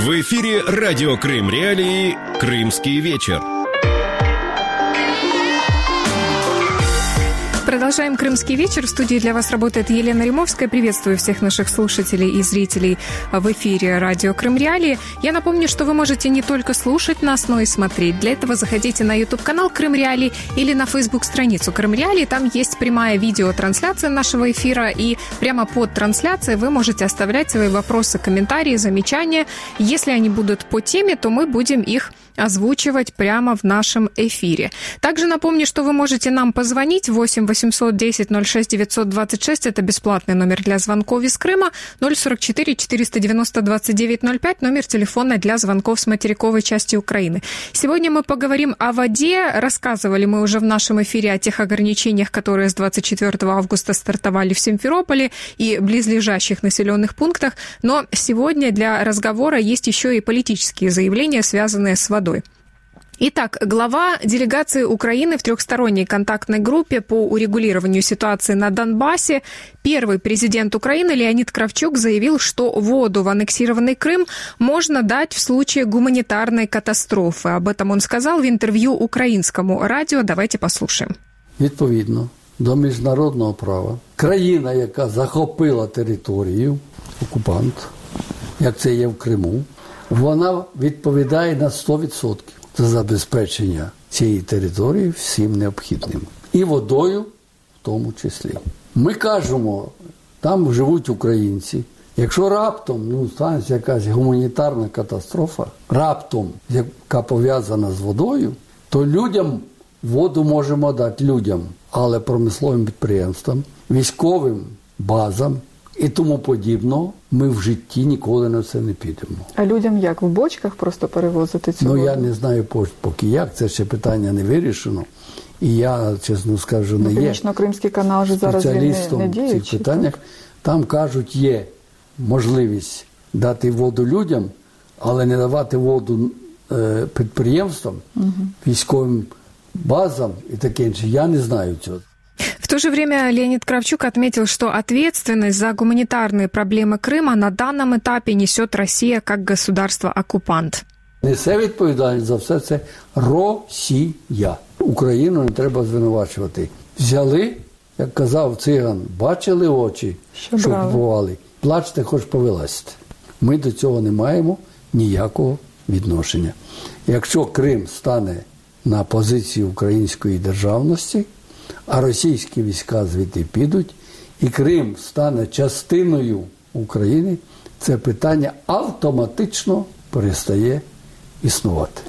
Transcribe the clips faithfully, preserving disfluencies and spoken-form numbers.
В эфире радио Крым Реалии «Крымский вечер». Продолжаем «Крымский вечер». В студии для вас работает Елена Римовская. Приветствую всех наших слушателей и зрителей в эфире радио Крым Реалии. Я напомню, что вы можете не только слушать нас, но и смотреть. Для этого заходите на YouTube-канал Крым Реалии или на Facebook-страницу Крым Реалии. Там есть прямая видеотрансляция нашего эфира, и прямо под трансляцией вы можете оставлять свои вопросы, комментарии, замечания. Если они будут по теме, то мы будем их озвучивать прямо в нашем эфире. Также напомню, что вы можете нам позвонить восемь восемьсот десять ноль шесть девятьсот двадцать шесть. Это бесплатный номер для звонков из Крыма. ноль сорок четыре четыреста девяносто двадцать девять ноль пять. Номер телефона для звонков с материковой части Украины. Сегодня мы поговорим о воде. Рассказывали мы уже в нашем эфире о тех ограничениях, которые с двадцать четвёртого августа стартовали в Симферополе и близлежащих населенных пунктах. Но сегодня для разговора есть еще и политические заявления, связанные с водой. Итак, глава делегации Украины в трехсторонней контактной группе по урегулированию ситуации на Донбассе, первый президент Украины Леонид Кравчук заявил, что воду в аннексированный Крым можно дать в случае гуманитарной катастрофы. Об этом он сказал в интервью українському радіо. Давайте послушаем. Відповідно до міжнародного права, країна, яка захопила територію, окупант, як це є в Криму, вона відповідає на сто відсотків за забезпечення цієї території всім необхідним. І водою в тому числі. Ми кажемо, там живуть українці. Якщо раптом ну, станеться якась гуманітарна катастрофа, раптом, яка пов'язана з водою, то людям воду можемо дати людям, але промисловим підприємствам, військовим базам і тому подібного, ми в житті ніколи на це не підемо. А людям як? В бочках просто перевозити цю Ну, воду? я не знаю поки як, це ще питання не вирішено. І я, чесно скажу, не ну, є Північно-Кримський канал вже зараз спеціалістом не, не діє, в цих питаннях. Там, кажуть, є можливість дати воду людям, але не давати воду е, підприємствам, угу. військовим базам і таке інше. Я не знаю цього. В то же время Леонид Кравчук отметил, что ответственность за гуманитарные проблемы Крыма на данном этапе несет Россия как государство-оккупант. Несе відповідальність за все це Росія. Україну не треба звинувачувати. Взяли, як казав циган, бачили очі, що, що купували. Плачте, хоч повилазьте. Ми до цього не маємо ніякого відношення. Якщо Крим стане на позиції української державності, а російські війська звідти підуть, і Крим стане частиною України, це питання автоматично перестає існувати.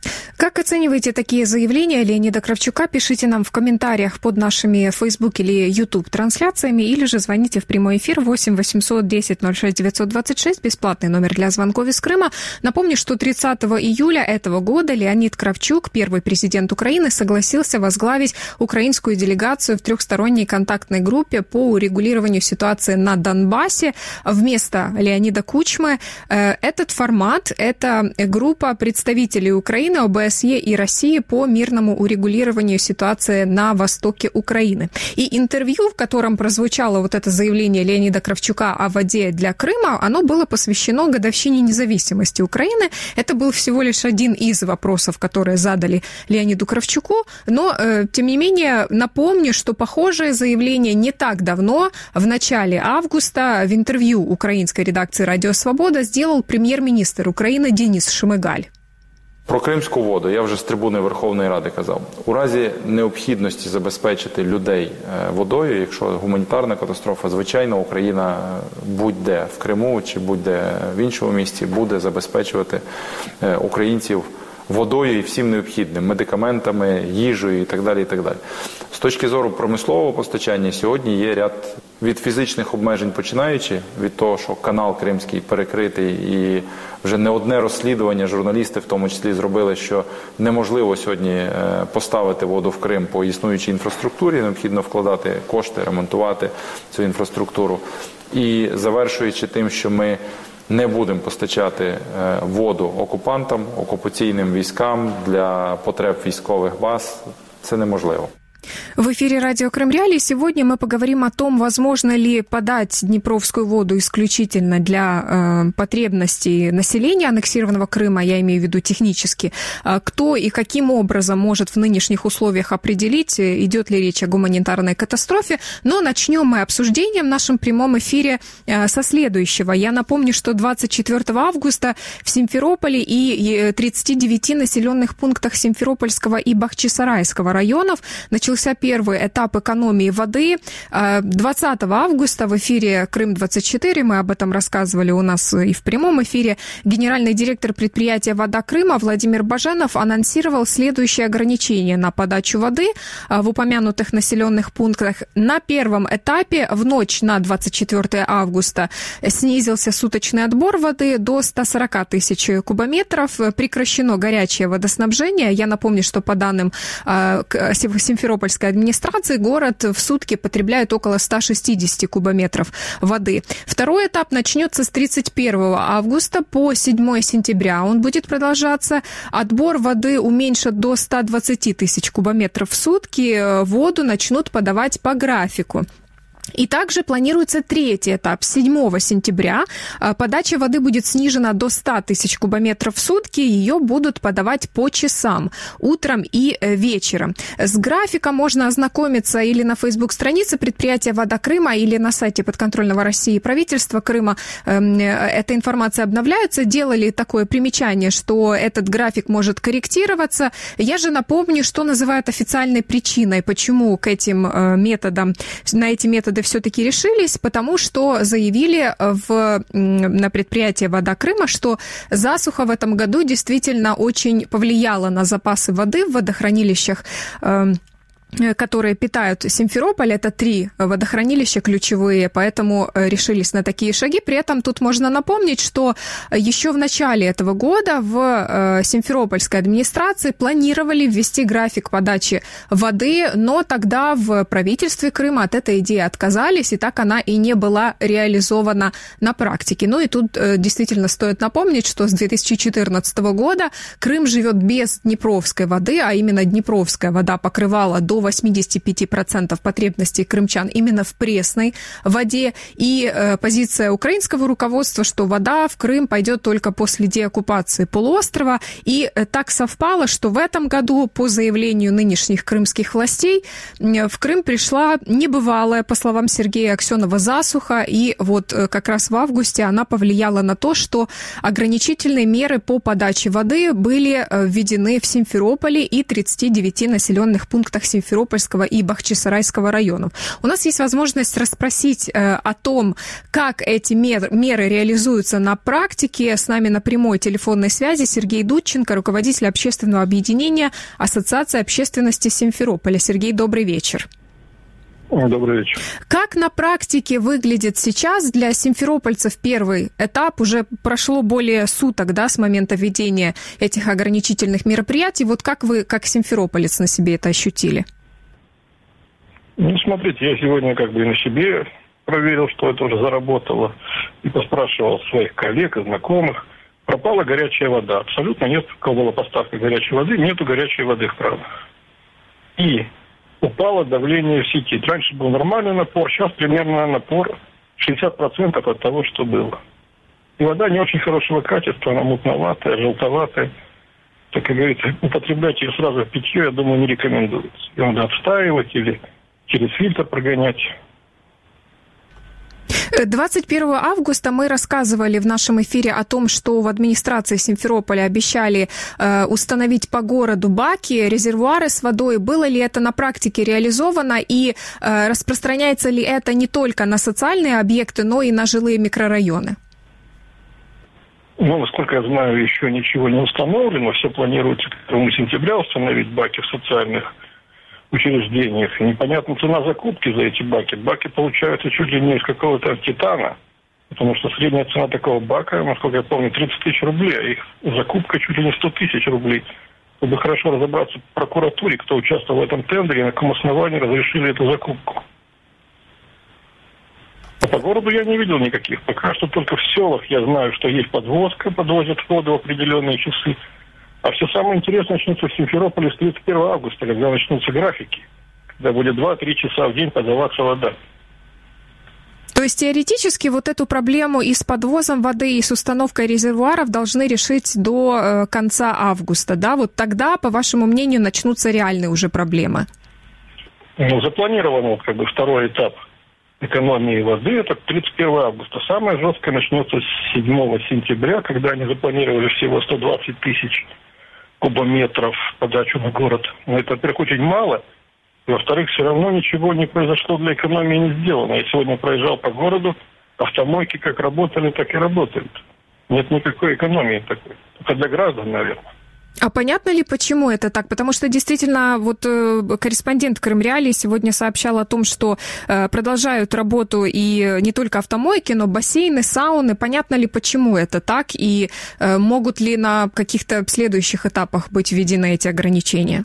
Как оцениваете такие заявления Леонида Кравчука? Пишите нам в комментариях под нашими Facebook или YouTube трансляциями, или же звоните в прямой эфир восемь восемьсот десять ноль шесть девятьсот двадцать шесть, бесплатный номер для звонков из Крыма. Напомню, что тридцатого июля этого года Леонид Кравчук, первый президент Украины, согласился возглавить украинскую делегацию в трехсторонней контактной группе по урегулированию ситуации на Донбассе вместо Леонида Кучмы. Этот формат – это группа представителей Украины, ОБСЕ и России по мирному урегулированию ситуации на востоке Украины. И интервью, в котором прозвучало вот это заявление Леонида Кравчука о воде для Крыма, оно было посвящено годовщине независимости Украины. Это был всего лишь один из вопросов, которые задали Леониду Кравчуку. Но, э, тем не менее, напомню, что похожее заявление не так давно, в начале августа, в интервью украинской редакции «Радио Свобода» сделал прем'єр-міністр України Денис Шмигаль. Про кримську воду я вже з трибуни Верховної Ради казав. У разі необхідності забезпечити людей водою, якщо гуманітарна катастрофа, звичайно, Україна будь-де в Криму чи будь-де в іншому місті буде забезпечувати українців водою і всім необхідним, медикаментами, їжею і так далі, і так далі. З точки зору промислового постачання сьогодні є ряд від фізичних обмежень починаючи, від того, що канал Кримський перекритий і вже не одне розслідування, журналісти в тому числі зробили, що неможливо сьогодні поставити воду в Крим по існуючій інфраструктурі, необхідно вкладати кошти, ремонтувати цю інфраструктуру. І завершуючи тим, що ми не будемо постачати воду окупантам, окупаційним військам для потреб військових баз, це неможливо. В эфире радио Крым Реалии. Сегодня мы поговорим о том, возможно ли подать Днепровскую воду исключительно для э, потребностей населения аннексированного Крыма, я имею в виду технически. Э, кто и каким образом может в нынешних условиях определить, идет ли речь о гуманитарной катастрофе. Но начнем мы обсуждение в нашем прямом эфире э, со следующего. Я напомню, что двадцать четвёртого августа в Симферополе и тридцати девяти населенных пунктах Симферопольского и Бахчисарайского районов начался первый этап экономии воды. двадцатого августа в эфире Крым двадцать четыре, мы об этом рассказывали у нас и в прямом эфире, генеральный директор предприятия «Вода Крыма» Владимир Баженов анонсировал следующие ограничения на подачу воды в упомянутых населенных пунктах. На первом этапе в ночь на двадцать четвёртого августа снизился суточный отбор воды до ста сорока тысяч кубометров, прекращено горячее водоснабжение. Я напомню, что по данным Симферопольской администрации город в сутки потребляет около ста шестидесяти кубометров воды. Второй этап начнется с тридцать первого августа по седьмого сентября. Он будет продолжаться. Отбор воды уменьшат до ста двадцати тысяч кубометров в сутки. Воду начнут подавать по графику. И также планируется третий этап. С седьмого сентября подача воды будет снижена до ста тысяч кубометров в сутки. Ее будут подавать по часам, утром и вечером. С графиком можно ознакомиться или на фейсбук-странице предприятия «Вода Крыма», или на сайте подконтрольного России правительства Крыма. Эта информация обновляется. Делали такое примечание, что этот график может корректироваться. Я же напомню, что называют официальной причиной, почему к этим методам, на эти методы все-таки решились, потому что заявили в, на предприятии «Вода Крыма», что засуха в этом году действительно очень повлияла на запасы воды в водохранилищах, которые питают Симферополь. Это три водохранилища ключевые, поэтому решились на такие шаги. При этом тут можно напомнить, что еще в начале этого года в Симферопольской администрации планировали ввести график подачи воды, но тогда в правительстве Крыма от этой идеи отказались, и так она и не была реализована на практике. Ну и тут действительно стоит напомнить, что с две тысячи четырнадцатого года Крым живет без днепровской воды, а именно днепровская вода покрывала до восемьдесят пять процентов потребностей крымчан именно в пресной воде. И э, позиция украинского руководства, что вода в Крым пойдет только после деоккупации полуострова. И э, так совпало, что в этом году, по заявлению нынешних крымских властей, э, в Крым пришла небывалая, по словам Сергея Аксенова, засуха. И вот э, как раз в августе она повлияла на то, что ограничительные меры по подаче воды были э, введены в Симферополе и тридцати девяти населенных пунктах Симферополя Симферопольского и Бахчисарайского районов. У нас есть возможность расспросить э, о том, как эти мер, меры реализуются на практике. С нами на прямой телефонной связи Сергей Дудченко, руководитель общественного объединения Ассоциации общественности Симферополя. Сергей, добрый вечер. Добрый вечер. Как на практике выглядит сейчас для симферопольцев первый этап? Уже прошло более суток, да, с момента введения этих ограничительных мероприятий. Вот как вы, как симферополец, на себе это ощутили? Ну, смотрите, я сегодня как бы и на себе проверил, что это уже заработало, и поспрашивал своих коллег и знакомых. Пропала горячая вода. Абсолютно нет, у кого была поставка горячей воды, нету горячей воды в кранах. И упало давление в сети. Раньше был нормальный напор, сейчас примерно напор шестьдесят процентов от того, что было. И вода не очень хорошего качества, она мутноватая, желтоватая. Так, как говорится, употреблять ее сразу в питье, я думаю, не рекомендуется. Ее надо отстаивать или через фильтр прогонять. двадцать первого августа мы рассказывали в нашем эфире о том, что в администрации Симферополя обещали э, установить по городу баки, резервуары с водой. Было ли это на практике реализовано и э, распространяется ли это не только на социальные объекты, но и на жилые микрорайоны? Ну, насколько я знаю, еще ничего не установлено. Все планируется к первому сентября установить баки в социальных учреждениях. И непонятна цена закупки за эти баки. Баки получаются чуть ли не из какого-то титана, потому что средняя цена такого бака, насколько я помню, тридцать тысяч рублей, а их закупка чуть ли не сто тысяч рублей. Чтобы хорошо разобраться в прокуратуре, кто участвовал в этом тендере, на каком основании разрешили эту закупку. А по городу я не видел никаких. Пока что только в селах я знаю, что есть подвозка, подвозят воду в определенные часы. А все самое интересное начнется в Симферополе с тридцать первого августа, когда начнутся графики. когда будет два-три часа в день подаваться вода. То есть теоретически вот эту проблему и с подвозом воды, и с установкой резервуаров должны решить до конца августа, да? Вот тогда, по вашему мнению, начнутся реальные уже проблемы? Ну, запланирован вот как бы второй этап экономии воды, это тридцать первого августа. Самое жесткое начнется с седьмого сентября, когда они запланировали всего сто двадцать тысяч кубометров подачу на город. Но это, во-первых, очень мало. И, во-вторых, все равно ничего не произошло для экономии, не сделано. Я сегодня проезжал по городу, автомойки как работали, так и работают. Нет никакой экономии такой. Это для граждан, наверное. А понятно ли, почему это так? Потому что действительно вот э, корреспондент Крымреалии сегодня сообщал о том, что э, продолжают работу и не только автомойки, но бассейны, сауны. Понятно ли, почему это так? И э, могут ли на каких-то следующих этапах быть введены эти ограничения?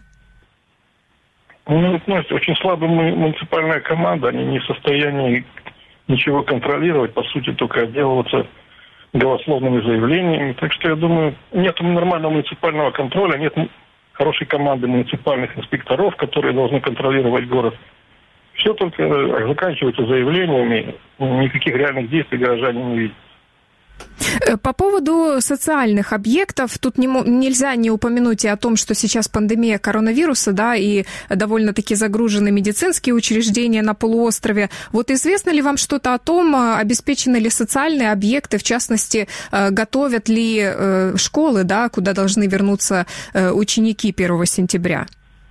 Ну, знаете, очень слабая муниципальная команда, они не в состоянии ничего контролировать, по сути, только отделываться голословными заявлениями. Так что, я думаю, нет нормального муниципального контроля, нет хорошей команды муниципальных инспекторов, которые должны контролировать город. Все только заканчивается заявлениями, никаких реальных действий горожане не видят. По поводу социальных объектов, тут не, нельзя не упомянуть и о том, что сейчас пандемия коронавируса, да, и довольно-таки загружены медицинские учреждения на полуострове. Вот известно ли вам что-то о том, обеспечены ли социальные объекты, в частности, готовят ли школы, да, куда должны вернуться ученики первого сентября?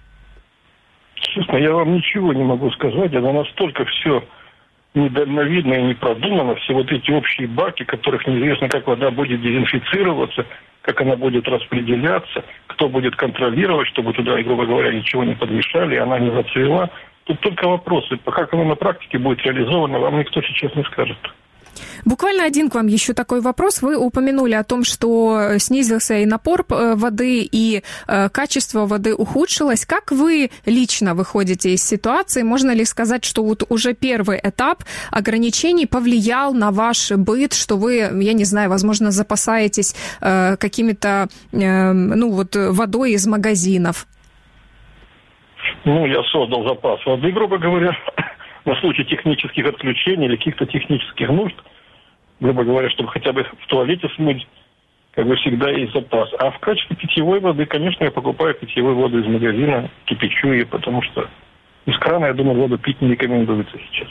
Честно, я вам ничего не могу сказать, это настолько все недальновидно и не продумано, все вот эти общие баки, которых неизвестно, как вода будет дезинфицироваться, как она будет распределяться, кто будет контролировать, чтобы туда, грубо говоря, ничего не подмешали, и она не зацвела. Тут только вопросы. Как оно на практике будет реализовано, вам никто сейчас не скажет. Буквально один к вам еще такой вопрос. Вы упомянули о том, что снизился и напор воды, и качество воды ухудшилось. Как вы лично выходите из ситуации? Можно ли сказать, что вот уже первый этап ограничений повлиял на ваш быт, что вы, я не знаю, возможно, запасаетесь какими-то, ну вот, водой из магазинов? Ну, я создал запас воды, грубо говоря, на случай технических отключений или каких-то технических нужд, грубо говоря, чтобы хотя бы в туалете смыть, как бы всегда есть запас. А в качестве питьевой воды, конечно, я покупаю питьевую воду из магазина, кипячу ее, потому что из крана, я думаю, воду пить не рекомендуется сейчас.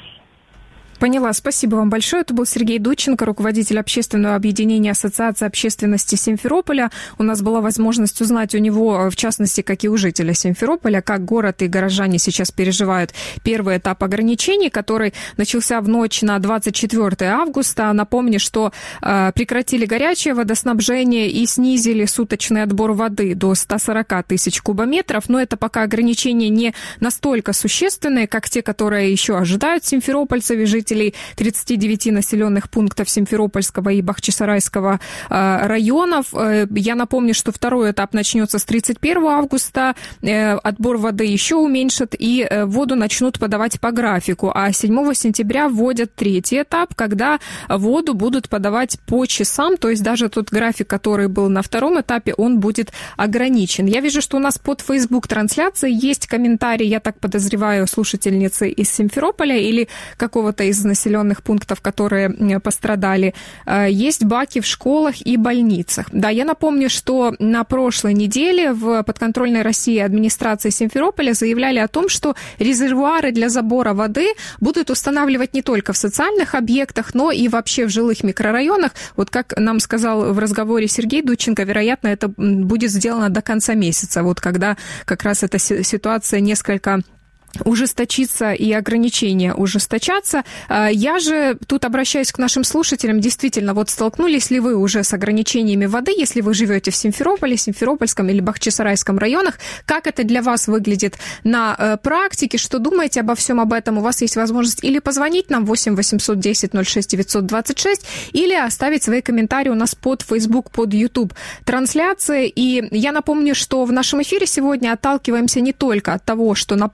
Поняла. Спасибо вам большое. Это был Сергей Дудченко, руководитель общественного объединения Ассоциации общественности Симферополя. У нас была возможность узнать у него, в частности, как и у жителя Симферополя, как город и горожане сейчас переживают первый этап ограничений, который начался в ночь на двадцать четвёртое августа. Напомню, что э, прекратили горячее водоснабжение и снизили суточный отбор воды до ста сорока тысяч кубометров. Но это пока ограничения не настолько существенные, как те, которые еще ожидают симферопольцев и жителей тридцати девяти населенных пунктов Симферопольского и Бахчисарайского э, районов. Э, я напомню, что второй этап начнется с тридцать первого августа. Э, отбор воды еще уменьшат и э, воду начнут подавать по графику. А седьмого сентября вводят третий этап, когда воду будут подавать по часам. То есть даже тот график, который был на втором этапе, он будет ограничен. Я вижу, что у нас под Facebook-трансляцией есть комментарий, я так подозреваю, слушательницы из Симферополя или какого-то из населенных пунктов, которые пострадали. Есть баки в школах и больницах. Да, я напомню, что на прошлой неделе в подконтрольной России администрации Симферополя заявляли о том, что резервуары для забора воды будут устанавливать не только в социальных объектах, но и вообще в жилых микрорайонах. Вот как нам сказал в разговоре Сергей Дудченко, вероятно, это будет сделано до конца месяца, вот когда как раз эта ситуация несколько ужесточиться и ограничения ужесточаться. Я же тут обращаюсь к нашим слушателям. Действительно, вот столкнулись ли вы уже с ограничениями воды, если вы живете в Симферополе, Симферопольском или Бахчисарайском районах? Как это для вас выглядит на практике? Что думаете обо всем об этом? У вас есть возможность или позвонить нам восемь восемьсот десять ноль шесть девятьсот двадцать шесть, или оставить свои комментарии у нас под Facebook, под YouTube трансляции. И я напомню, что в нашем эфире сегодня отталкиваемся не только от того, что на практике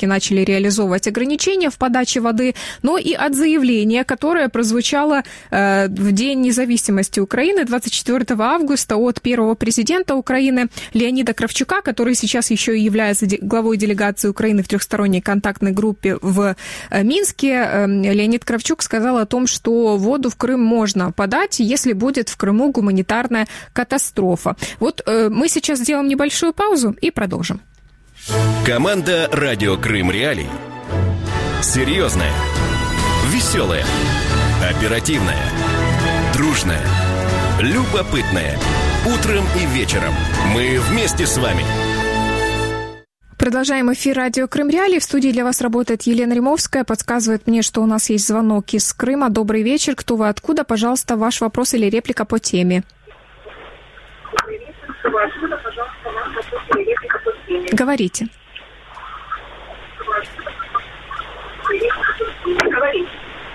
все-таки начали реализовывать ограничения в подаче воды, но и от заявления, которое прозвучало э, в День независимости Украины двадцать четвёртого августа от первого президента Украины Леонида Кравчука, который сейчас еще и является главой делегации Украины в трехсторонней контактной группе в Минске. Леонид Кравчук сказал о том, что воду в Крым можно подать, если будет в Крыму гуманитарная катастрофа. Вот э, мы сейчас сделаем небольшую паузу и продолжим. Команда «Радио Крым Реалии». Серьезная, веселая, оперативная, дружная, любопытная. Утром и вечером мы вместе с вами. Продолжаем эфир радио Крым Реалии. В студии для вас работает Елена Римовская. Подсказывает мне, что у нас есть звонок из Крыма. Добрый вечер. Кто вы, откуда? Пожалуйста, ваш вопрос или реплика по теме. Говорите. Говорите.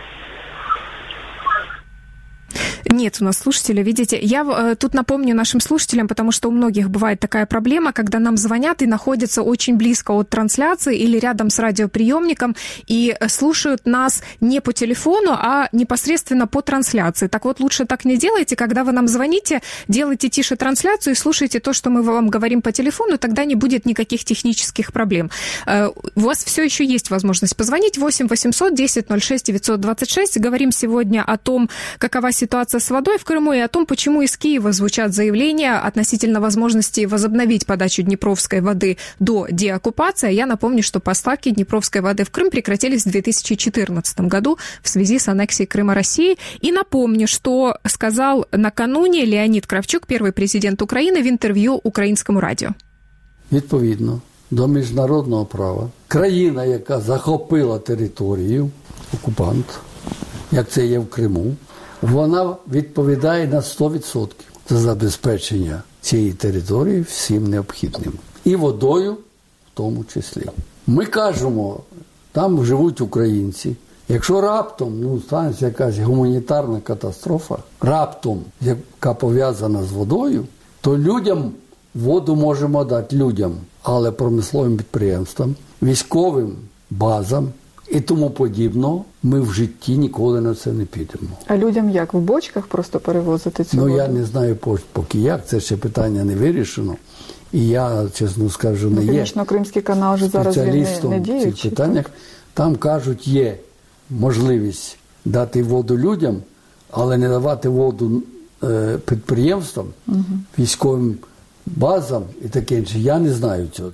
Нет у нас слушателя, видите. Я э, тут напомню нашим слушателям, потому что у многих бывает такая проблема, когда нам звонят и находятся очень близко от трансляции или рядом с радиоприемником и слушают нас не по телефону, а непосредственно по трансляции. Так вот, лучше так не делайте. Когда вы нам звоните, делайте тише трансляцию и слушайте то, что мы вам говорим по телефону, тогда не будет никаких технических проблем. Э, у вас все еще есть возможность позвонить. восемь восемьсот десять ноль шесть девятьсот двадцать шесть. Говорим сегодня о том, какова ситуация с водой в Крыму и о том, почему из Киева звучат заявления относительно возможности возобновить подачу днепровской воды до деоккупации. Я напомню, что поставки днепровской воды в Крым прекратились в две тысячи четырнадцатом году в связи с аннексией Крыма России. И напомню, что сказал накануне Леонид Кравчук, первый президент України, в інтерв'ю Українському радіо. Відповідно до міжнародного права, країна, яка захопила територію, окупант, як це є в Криму, вона відповідає на сто відсотків за забезпечення цієї території всім необхідним. І водою в тому числі. Ми кажемо, там живуть українці. Якщо раптом, ну, станеться якась гуманітарна катастрофа, раптом, яка пов'язана з водою, то людям воду можемо дати людям, але промисловим підприємствам, військовим базам і тому подібно, ми в житті ніколи на це не підемо. А людям як? В бочках просто перевозити цю ну, воду? Ну, я не знаю поки як, це ще питання не вирішено. І я, чесно скажу, не ну, є Північно-Кримський канал вже зараз спеціалістом не, не діючий, в цих питаннях. Так? Там, кажуть, є можливість дати воду людям, але не давати воду е, підприємствам, угу. військовим базам і таке інше. Я не знаю цього.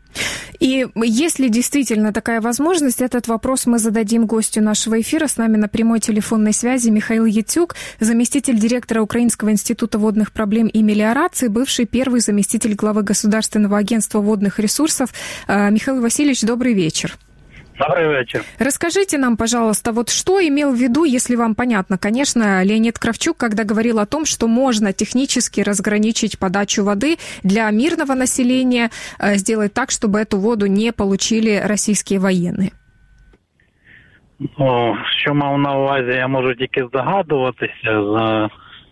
И если действительно такая возможность, этот вопрос мы зададим гостю нашего эфира. С нами на прямой телефонной связи Михаил Яцюк, заместитель директора Украинского института водных проблем и мелиорации, бывший первый заместитель главы Государственного агентства водных ресурсов. Михаил Васильевич, добрый вечер. Добрый вечер. Расскажите нам, пожалуйста, вот что имел в виду, если вам понятно, конечно, Леонид Кравчук, когда говорил о том, что можно технически разграничить подачу воды для мирного населения, сделать так, чтобы эту воду не получили российские военные? Ну, що мав на увазі, я можу тільки здогадуватися за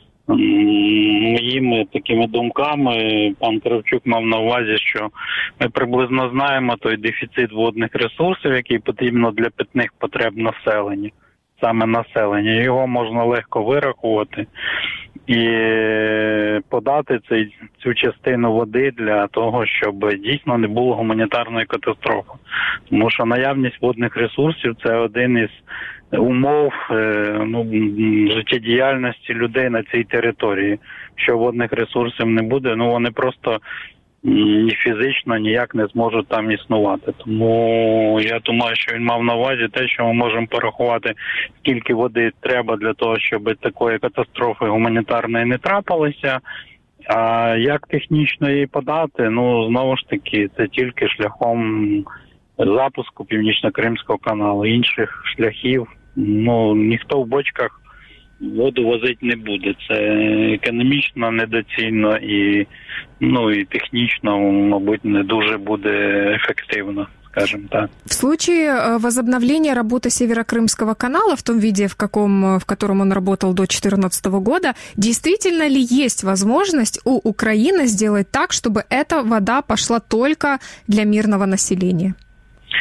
моїми такими думками. Пан Кравчук мав на увазі, що ми приблизно знаємо той дефіцит водних ресурсів, який потрібно для питних потреб населення, саме населення. Його можна легко вирахувати і подати цей, цю частину води для того, щоб дійсно не було гуманітарної катастрофи. Тому що наявність водних ресурсів – це один із умов ну, життєдіяльності людей на цій території. Якщо водних ресурсів не буде, ну вони просто ні фізично ніяк не зможуть там існувати. Тому я думаю, що він мав на увазі те, що ми можемо порахувати, скільки води треба для того, щоб такої катастрофи гуманітарної не трапилося. А як технічно її подати, ну знову ж таки, це тільки шляхом запуску Північно-Кримського каналу. Інших шляхів, ну, ніхто в бочках воду возити не буде. Це економічно недоцільно і, ну, і технічно, мабуть, не дуже буде ефективно, скажем так. В случае возобновления работы Северокрымского канала в том виде, в каком, в котором он работал до две тысячи четырнадцатого года, действительно ли есть возможность у Украины сделать так, чтобы эта вода пошла только для мирного населения?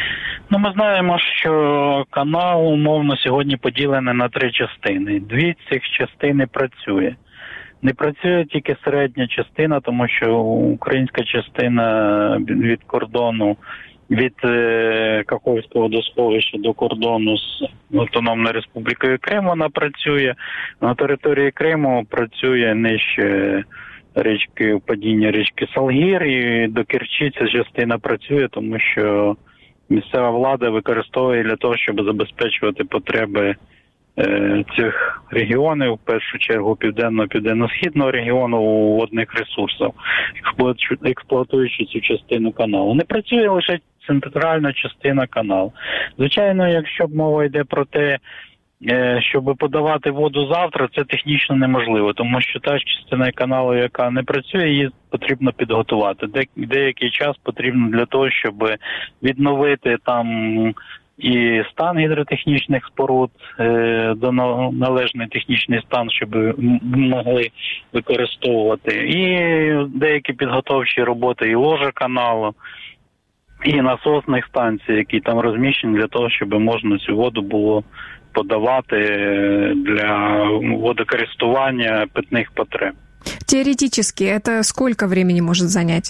Ну, ми знаємо, що канал умовно сьогодні поділений на три частини. Дві з цих частини працює. Не працює тільки середня частина, тому що українська частина від кордону, від е, Каховського водосховища до кордону з Автономною Республікою Крим вона працює. На території Криму працює нижче річки, падіння річки Салгір, і до Керчі ця частина працює, тому що місцева влада використовує для того, щоб забезпечувати потреби е, цих регіонів, в першу чергу південно-південно-східного регіону у водних ресурсах, експлуатуючи цю частину каналу. Не працює лише центральна частина каналу. Звичайно, якщо мова йде про те, щоб подавати воду завтра, це технічно неможливо, тому що та частина каналу, яка не працює, її потрібно підготувати. Де, деякий час потрібно для того, щоб відновити там і стан гідротехнічних споруд е, до належний технічний стан, щоб могли використовувати. І деякі підготовчі роботи і ложа каналу, і насосних станцій, які там розміщені для того, щоб можна цю воду було подавати для водокористування питних потреб. Теоретически это сколько времени может занять?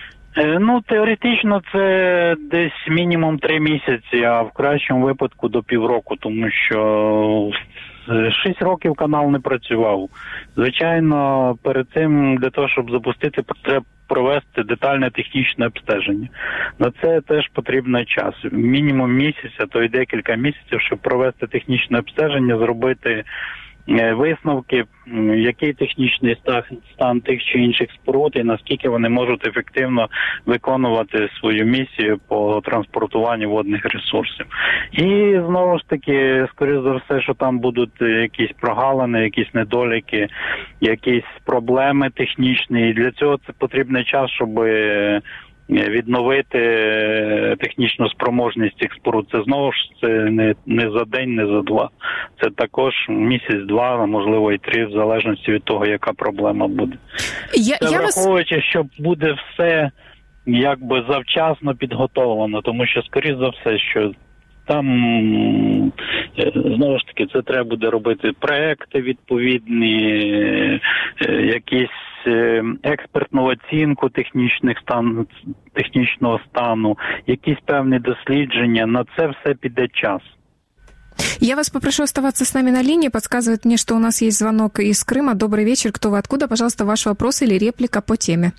Ну, теоретично це десь мінімум три місяці, а в кращому випадку до півроку, тому що шість років канал не працював. Звичайно, перед цим для того, щоб запустити, треба провести детальне технічне обстеження. На це теж потрібен час. Мінімум місяць, а то й декілька місяців, щоб провести технічне обстеження, зробити висновки, який технічний стан тих чи інших споруд і наскільки вони можуть ефективно виконувати свою місію по транспортуванню водних ресурсів. І знову ж таки, скоріш за все, що там будуть якісь прогалини, якісь недоліки, якісь проблеми технічні. І для цього це потрібний час, щоб відновити технічну спроможність цих споруд. Це знову ж це не, не за день, не за два. Це також місяць-два, можливо і три, в залежності від того, яка проблема буде. Я, це я враховуючи, вас... що буде все якби завчасно підготовлено, тому що, скоріш за все, що там, знову ж таки, це треба буде робити проекти відповідні, якісь експертну оцінку технічних стан, технічного стану, якісь певні дослідження. На це все піде час. Я вас попрошу оставаться с нами на линии. Подсказывает мне, что у нас есть звонок из Крыма. Добрый вечер. Кто вы, откуда? Пожалуйста, ваш вопрос или реплика по теме.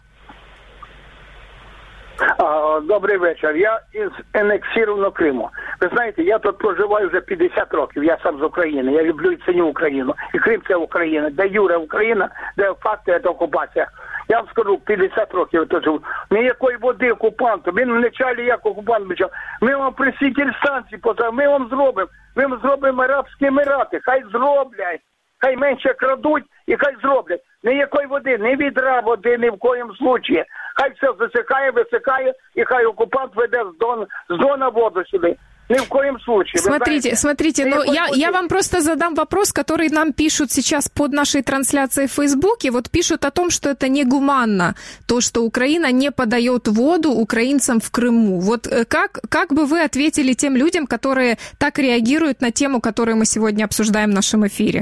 Добрий вечір. Я із анексованого Криму. Ви знаєте, я тут проживаю вже п'ятдесят років. Я сам з України. Я люблю і ціню Україну. І Крим – це Україна. Де юре Україна, де факти – це окупація. Я вам скажу, п'ятдесят років я тут живу. Ніякої води окупанту. Він в началі як окупант почав. Ми вам присвітіль станції поставимо, ми вам зробимо. Ми вам зробимо Арабські Емірати. Хай зроблять. Хай менше крадуть і хай зроблять. Ніякої води, ні відра води, ні в коїм случаї. Хай все засихає, висихає, і хай окупант веде з Дона, з Дона воду сюди. Ни в коем случае. Смотрите, знаете, смотрите, но я, я вам просто задам вопрос, который нам пишут сейчас под нашей трансляцией в Фейсбуке. Вот пишут о том, что это негуманно, то, что Украина не подает воду украинцам в Крыму. Вот как, как бы вы ответили тем людям, которые так реагируют на тему, которую мы сегодня обсуждаем в нашем эфире?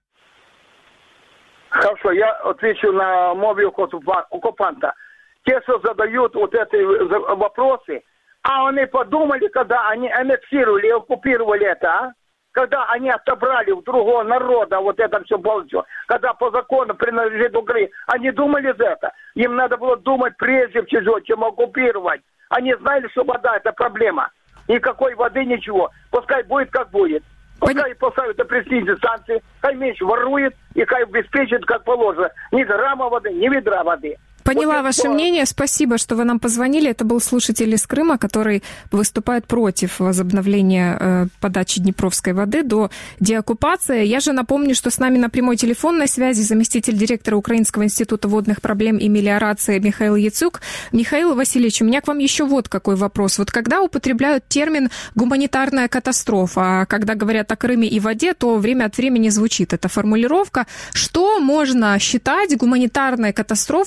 Хорошо, я отвечу на мове оккупанта. Те, что задают вот эти вопросы, а они подумали, когда они аннексировали и оккупировали это, а? Когда они отобрали у другого народа вот это все болтье, когда по закону принадлежит Украине, они думали за это. Им надо было думать прежде всего, чем оккупировать. Они знали, что вода – это проблема. Никакой воды, ничего. Пускай будет, как будет. Пускай поставят опреснительные станции, хай меньше ворует и хай обеспечит, как положено. Ни грамма воды, ни ведра воды. Поняла вот ваше что... мнение. Спасибо, что вы нам позвонили. Это был слушатель из Крыма, который выступает против возобновления э, подачи днепровской воды до деоккупации. Я же напомню, что с нами на прямой телефонной связи заместитель директора Украинского института водных проблем и мелиорации Михаил Яцюк. Михаил Васильевич, у меня к вам еще вот какой вопрос. Вот когда употребляют термин «гуманитарная катастрофа», когда говорят о Крыме и воде, то время от времени звучит эта формулировка. Что можно считать гуманитарной катастрофой в плане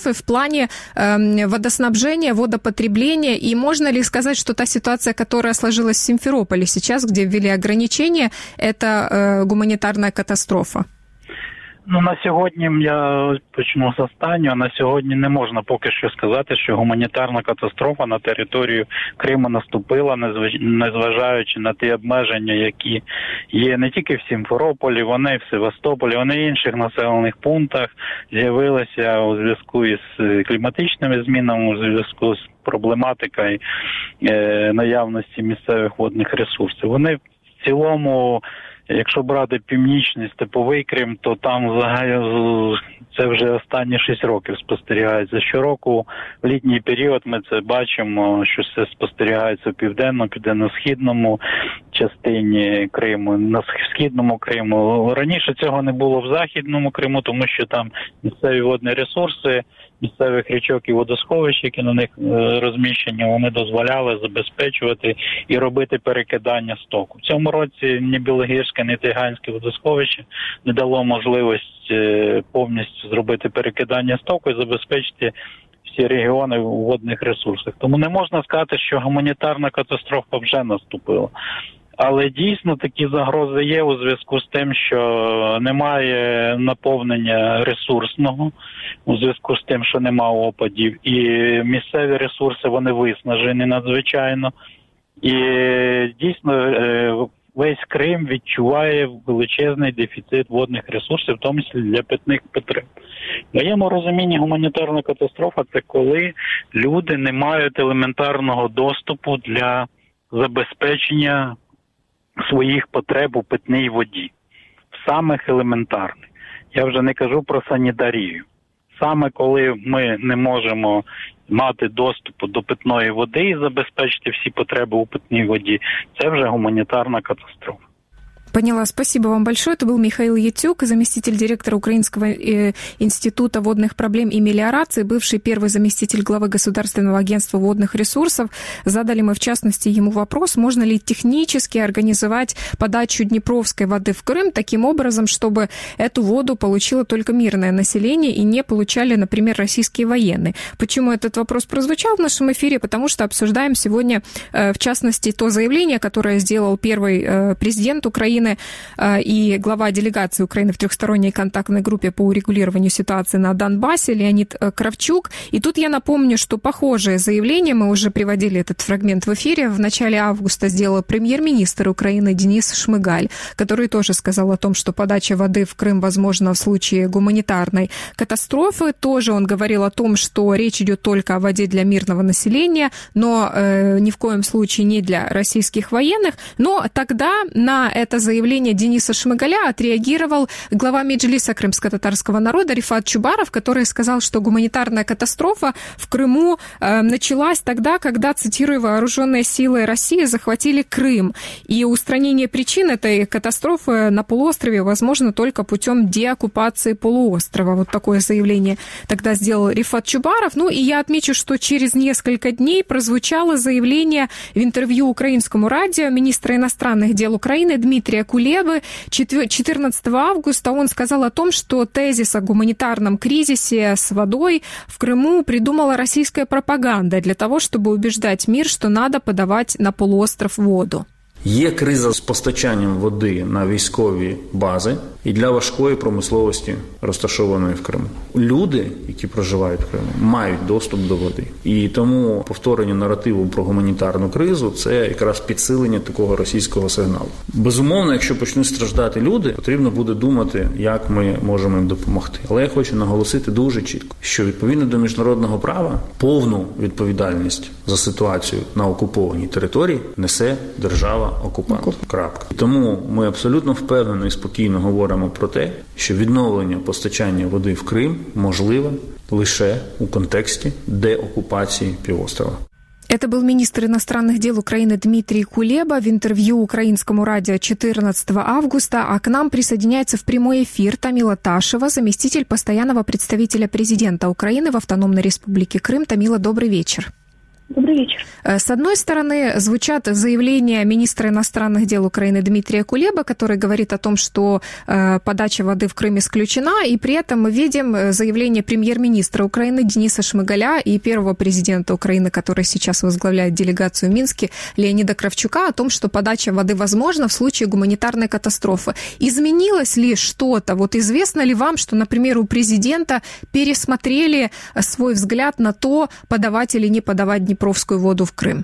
плане э, водоснабжения, водопотребления? И можно ли сказать, что та ситуация, которая сложилась в Симферополе сейчас, где ввели ограничения, это э, гуманитарная катастрофа? Ну, на сьогодні, я почну з останнього, на сьогодні не можна поки що сказати, що гуманітарна катастрофа на територію Криму наступила, незважаючи на ті обмеження, які є не тільки в Сімферополі, вони в Севастополі, вони в інших населених пунктах з'явилися у зв'язку із кліматичними змінами, у зв'язку з проблематикою е, наявності місцевих водних ресурсів. Вони в цілому, якщо брати північний степовий Крим, то там взагалі це вже останні шість років спостерігається. Щороку в літній період ми це бачимо, що це спостерігається в південно, південно-східному частині Криму, на східному Криму. Раніше цього не було в західному Криму, тому що там місцеві водні ресурси, місцевих річок і водосховищ, які на них розміщені, вони дозволяли забезпечувати і робити перекидання стоку. В цьому році ні Білогірське, ні Тиганське водосховище не дало можливість повністю зробити перекидання стоку і забезпечити всі регіони у водних ресурсах. Тому не можна сказати, що гуманітарна катастрофа вже наступила. Але дійсно такі загрози є у зв'язку з тим, що немає наповнення ресурсного, у зв'язку з тим, що немає опадів. І місцеві ресурси, вони виснажені надзвичайно. І дійсно весь Крим відчуває величезний дефіцит водних ресурсів, в тому числі для питних потреб. В моєму розумінні гуманітарна катастрофа – це коли люди не мають елементарного доступу для забезпечення своїх потреб у питній воді. Самих елементарних. Я вже не кажу про санітарію. Саме коли ми не можемо мати доступу до питної води і забезпечити всі потреби у питній воді, це вже гуманітарна катастрофа. Поняла. Спасибо вам большое. Это был Михаил Ятюк, заместитель директора Украинского института водных проблем и мелиорации, бывший первый заместитель главы Государственного агентства водных ресурсов. Задали мы, в частности, ему вопрос, можно ли технически организовать подачу днепровской воды в Крым таким образом, чтобы эту воду получило только мирное население и не получали, например, российские военные. Почему этот вопрос прозвучал в нашем эфире? Потому что обсуждаем сегодня, в частности, то заявление, которое сделал первый президент Украины и глава делегации Украины в трехсторонней контактной группе по урегулированию ситуации на Донбассе Леонид Кравчук. И тут я напомню, что похожее заявление, мы уже приводили этот фрагмент в эфире, в начале августа сделал премьер-министр Украины Денис Шмыгаль, который тоже сказал о том, что подача воды в Крым возможна в случае гуманитарной катастрофы. Тоже он говорил о том, что речь идет только о воде для мирного населения, но э, ни в коем случае не для российских военных. Но тогда на это заявление заявление Дениса Шмыгаля отреагировал глава Меджлиса крымско-татарского народа Рифат Чубаров, который сказал, что гуманитарная катастрофа в Крыму э, началась тогда, когда, цитирую, вооруженные силы России захватили Крым. И устранение причин этой катастрофы на полуострове возможно только путем деоккупации полуострова. Вот такое заявление тогда сделал Рифат Чубаров. Ну и я отмечу, что через несколько дней прозвучало заявление в интервью украинскому радио министра иностранных дел Украины Дмитрия Кулебы. четырнадцатого августа он сказал о том, что тезис о гуманитарном кризисе с водой в Крыму придумала российская пропаганда для того, чтобы убеждать мир, что надо подавать на полуостров воду. Є криза з постачанням води на військові бази і для важкої промисловості, розташованої в Криму. Люди, які проживають в Криму, мають доступ до води. І тому повторення наративу про гуманітарну кризу – це якраз підсилення такого російського сигналу. Безумовно, якщо почнуть страждати люди, потрібно буде думати, як ми можемо їм допомогти. Але я хочу наголосити дуже чітко, що відповідно до міжнародного права повну відповідальність за ситуацію на окупованій території несе держава окупант. Крапка. Тому ми абсолютно впевнено і спокійно говоримо про те, що відновлення постачання води в Крим можливе лише у контексті деокупації півострова. Это был министр иностранных дел Украины Дмитрий Кулеба в интервью украинскому радио четырнадцатого августа, а к нам присоединяется в прямой эфир Тамила Ташева, заместитель постоянного представителя президента Украины в Автономной Республике Крым. Тамила, добрый вечер. Добрый вечер. С одной стороны, звучат заявления министра иностранных дел Украины Дмитрия Кулеба, который говорит о том, что подача воды в Крым исключена, и при этом мы видим заявление премьер-министра Украины Дениса Шмыгаля и первого президента Украины, который сейчас возглавляет делегацию в Минске, Леонида Кравчука, о том, что подача воды возможна в случае гуманитарной катастрофы. Изменилось ли что-то? Вот известно ли вам, что, например, у президента пересмотрели свой взгляд на то, подавать или не подавать днепровскую воду в Крым?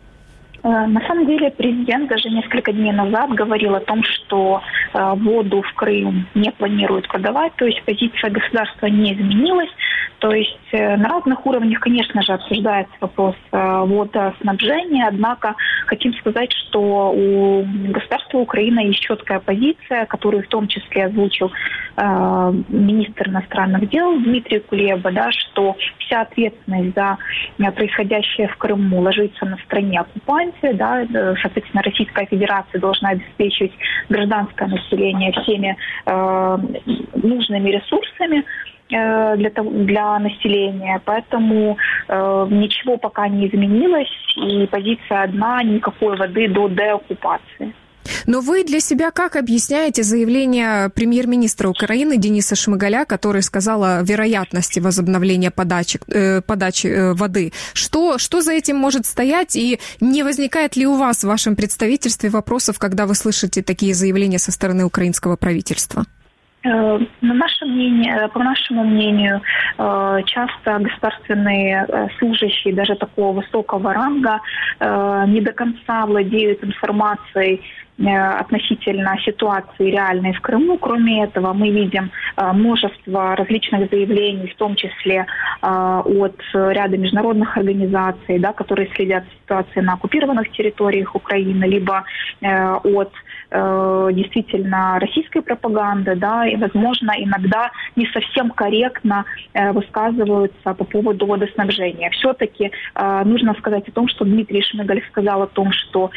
На самом деле президент даже несколько дней назад говорил о том, что воду в Крым не планируют подавать, то есть позиция государства не изменилась. То есть на разных уровнях, конечно же, обсуждается вопрос водоснабжения, однако хотим сказать, что у государства Украины есть четкая позиция, которую в том числе озвучил э, министр иностранных дел Дмитрий Кулеба, да, что вся ответственность за происходящее в Крыму ложится на стране оккупанте, да, соответственно, Российская Федерация должна обеспечивать гражданское население всеми э, нужными ресурсами для, того, для населения. Поэтому э, ничего пока не изменилось, и позиция одна – никакой воды до деоккупации. Но вы для себя как объясняете заявление премьер-министра Украины Дениса Шмыгаля, который сказал о вероятности возобновления подачи, э, подачи э, воды? Что, что за этим может стоять, и не возникает ли у вас в вашем представительстве вопросов, когда вы слышите такие заявления со стороны украинского правительства? На наше мнение, по нашему мнению, часто государственные служащие даже такого высокого ранга не до конца владеют информацией относительно ситуации реальной в Крыму. Кроме этого, мы видим множество различных заявлений, в том числе от ряда международных организаций, да, которые следят за ситуацией на оккупированных территориях Украины, либо от действительно российской пропаганды, да, и, возможно, иногда не совсем корректно высказываются по поводу водоснабжения. Все-таки нужно сказать о том, что Дмитрий Шмыгаль сказал о том, что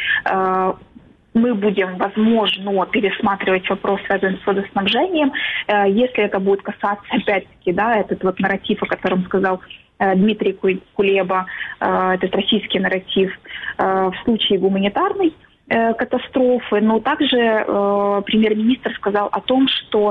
мы будем, возможно, пересматривать вопрос, связанный с водоснабжением, если это будет касаться, опять-таки, да, этот вот нарратив, о котором сказал Дмитрий Кулеба, этот российский нарратив в случае гуманитарной катастрофы. Но также премьер-министр сказал о том, что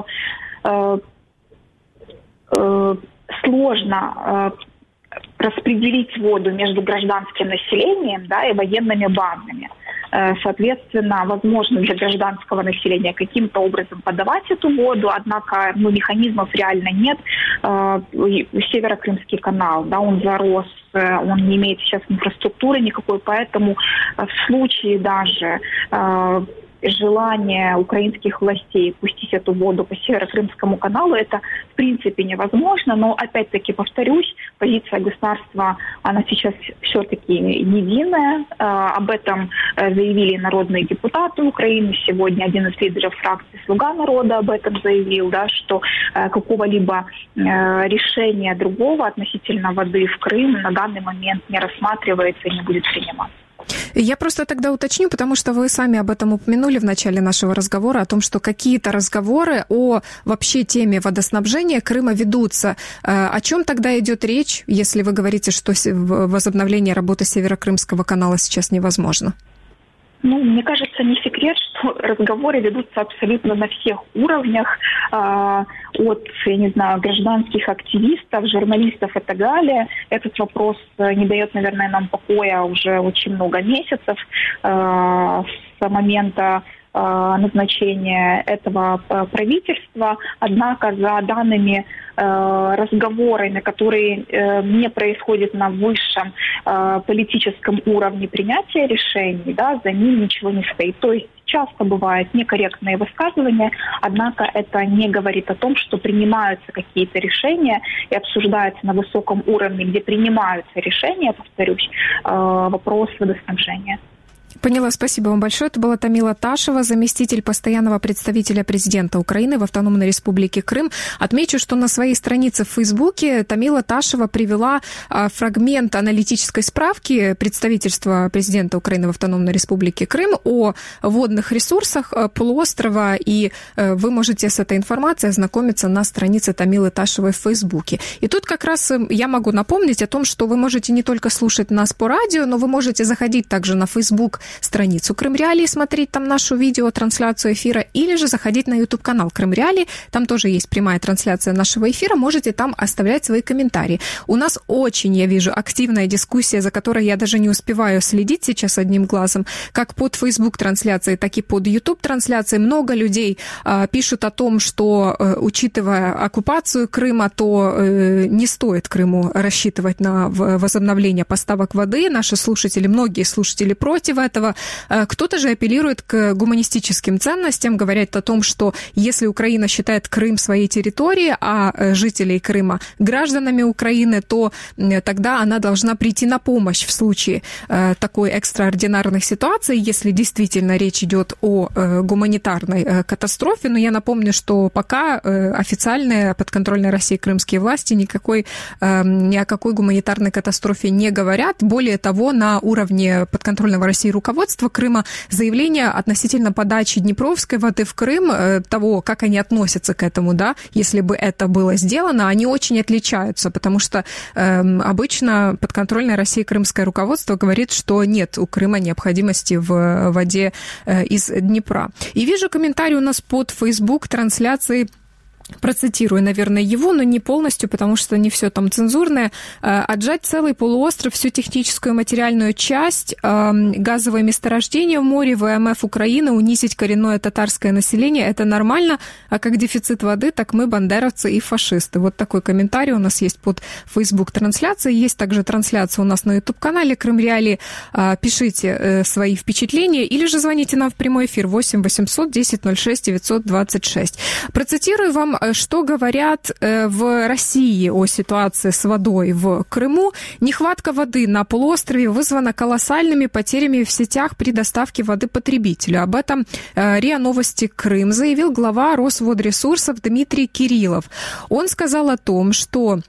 сложно распределить воду между гражданским населением, да, и военными базами. Соответственно, возможно для гражданского населения каким-то образом подавать эту воду, однако ну, механизмов реально нет. Северокрымский канал, да, он зарос, он не имеет сейчас инфраструктуры никакой, поэтому в случае даже желание украинских властей пустить эту воду по Северокрымскому каналу, это в принципе невозможно, но опять-таки повторюсь, позиция государства, она сейчас все-таки единая, об этом заявили народные депутаты Украины, сегодня один из лидеров фракции «Слуга народа» об этом заявил, да, что какого-либо решения другого относительно воды в Крым на данный момент не рассматривается и не будет приниматься. Я просто тогда уточню, потому что вы сами об этом упомянули в начале нашего разговора, о том, что какие-то разговоры о вообще теме водоснабжения Крыма ведутся. О чем тогда идет речь, если вы говорите, что возобновление работы Северокрымского канала сейчас невозможно? Ну, мне кажется, не секрет, что разговоры ведутся абсолютно на всех уровнях, э, от, я не знаю, гражданских активистов, журналистов и так далее. Этот вопрос не дает, наверное, нам покоя уже очень много месяцев э, с момента назначения этого правительства. Однако за данными э, разговорами, которые э, не происходят на высшем э, политическом уровне принятия решений, да, за ним ничего не стоит. То есть часто бывают некорректные высказывания, однако это не говорит о том, что принимаются какие-то решения и обсуждаются на высоком уровне, где принимаются решения, повторюсь, э, вопрос водоснабжения. Поняла, спасибо вам большое. Это была Тамила Ташева, заместитель постоянного представителя президента Украины в Автономной Республике Крым. Отмечу, что на своей странице в Фейсбуке Тамила Ташева привела фрагмент аналитической справки представительства президента Украины в Автономной Республике Крым о водных ресурсах полуострова, и вы можете с этой информацией ознакомиться на странице Тамилы Ташевой в Фейсбуке. И тут как раз я могу напомнить о том, что вы можете не только слушать нас по радио, но вы можете заходить также на Фейсбук страницу Крым Реалии, смотреть там нашу видеотрансляцию эфира, или же заходить на YouTube-канал Крым Реалии, там тоже есть прямая трансляция нашего эфира, можете там оставлять свои комментарии. У нас очень, я вижу, активная дискуссия, за которой я даже не успеваю следить сейчас одним глазом, как под Facebook-трансляцией, так и под YouTube-трансляцией. Много людей э, пишут о том, что, э, учитывая оккупацию Крыма, то э, не стоит Крыму рассчитывать на возобновление поставок воды. Наши слушатели, многие слушатели против этого. Кто-то же апеллирует к гуманистическим ценностям, говорят о том, что если Украина считает Крым своей территорией, а жителей Крыма гражданами Украины, то тогда она должна прийти на помощь в случае такой экстраординарной ситуации, если действительно речь идет о гуманитарной катастрофе. Но я напомню, что пока официальные подконтрольные России крымские власти никакой, ни о какой гуманитарной катастрофе не говорят. Более того, на уровне подконтрольного России руководства Крыма заявления относительно подачи Днепровской воды в Крым, того, как они относятся к этому, да, если бы это было сделано, они очень отличаются, потому что э, обычно подконтрольное России крымское руководство говорит, что нет у Крыма необходимости в воде э, из Днепра. И вижу комментарий у нас под Facebook-трансляцией. Процитирую, наверное, его, но не полностью, потому что не все там цензурное. Отжать целый полуостров, всю техническую и материальную часть, газовые месторождения в море, ВМФ Украины, унизить коренное татарское население – это нормально, а как дефицит воды, так мы бандеровцы и фашисты. Вот такой комментарий у нас есть под Facebook-трансляцией. Есть также трансляция у нас на YouTube-канале Крым Реалии. Пишите свои впечатления или же звоните нам в прямой эфир восемь восемьсот десять ноль шесть девятьсот двадцать шесть. Процитирую вам, что говорят в России о ситуации с водой в Крыму. Нехватка воды на полуострове вызвана колоссальными потерями в сетях при доставке воды потребителю. Об этом РИА Новости Крым заявил глава Росводресурсов Дмитрий Кириллов. Он сказал о том, что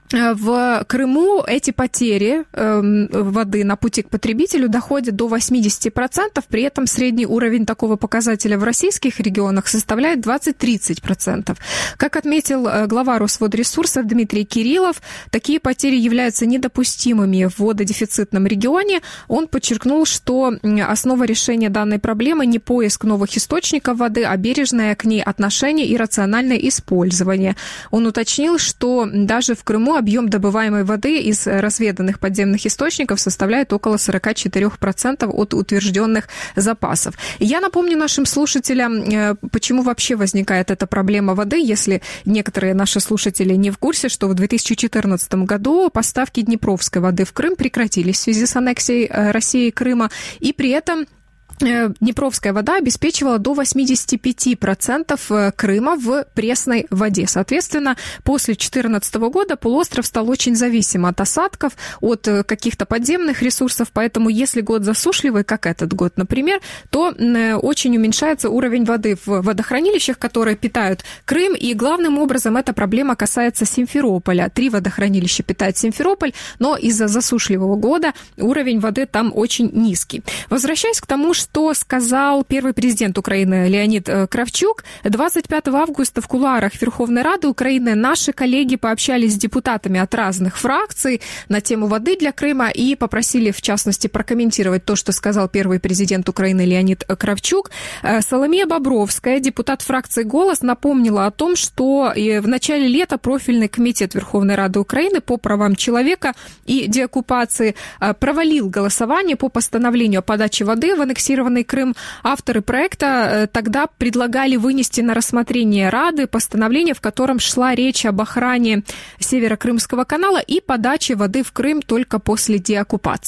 в Крыму эти потери э, воды на пути к потребителю доходят до восемьдесят процентов, при этом средний уровень такого показателя в российских регионах составляет двадцать-тридцать процентов. Как отметил глава Росводресурсов Дмитрий Кириллов, такие потери являются недопустимыми в вододефицитном регионе. Он подчеркнул, что основа решения данной проблемы не поиск новых источников воды, а бережное к ней отношение и рациональное использование. Он уточнил, что даже в Крыму объем добываемой воды из разведанных подземных источников составляет около сорок четыре процента от утвержденных запасов. Я напомню нашим слушателям, почему вообще возникает эта проблема воды, если некоторые наши слушатели не в курсе, что в две тысячи четырнадцатом году поставки днепровской воды в Крым прекратились в связи с аннексией России Крыма, и при этом Днепровская вода обеспечивала до восемьдесят пять процентов Крыма в пресной воде. Соответственно, после две тысячи четырнадцатого года полуостров стал очень зависим от осадков, от каких-то подземных ресурсов, поэтому если год засушливый, как этот год, например, то очень уменьшается уровень воды в водохранилищах, которые питают Крым, и главным образом эта проблема касается Симферополя. Три водохранилища питает Симферополь, но из-за засушливого года уровень воды там очень низкий. Возвращаясь к тому, что Что сказал первый президент Украины Леонид Кравчук. двадцать пятого августа в кулуарах Верховной Рады Украины наши коллеги пообщались с депутатами от разных фракций на тему воды для Крыма и попросили, в частности, прокомментировать то, что сказал первый президент Украины Леонид Кравчук. Соломея Бобровская, депутат фракции «Голос», напомнила о том, что в начале лета профильный комитет Верховной Рады Украины по правам человека и деоккупации провалил голосование по постановлению о подаче воды в аннексированный Крым. Авторы проекта тогда предлагали вынести на рассмотрение Рады постановление, в котором шла речь об охране Северокрымского канала и подаче воды в Крым только после деоккупации.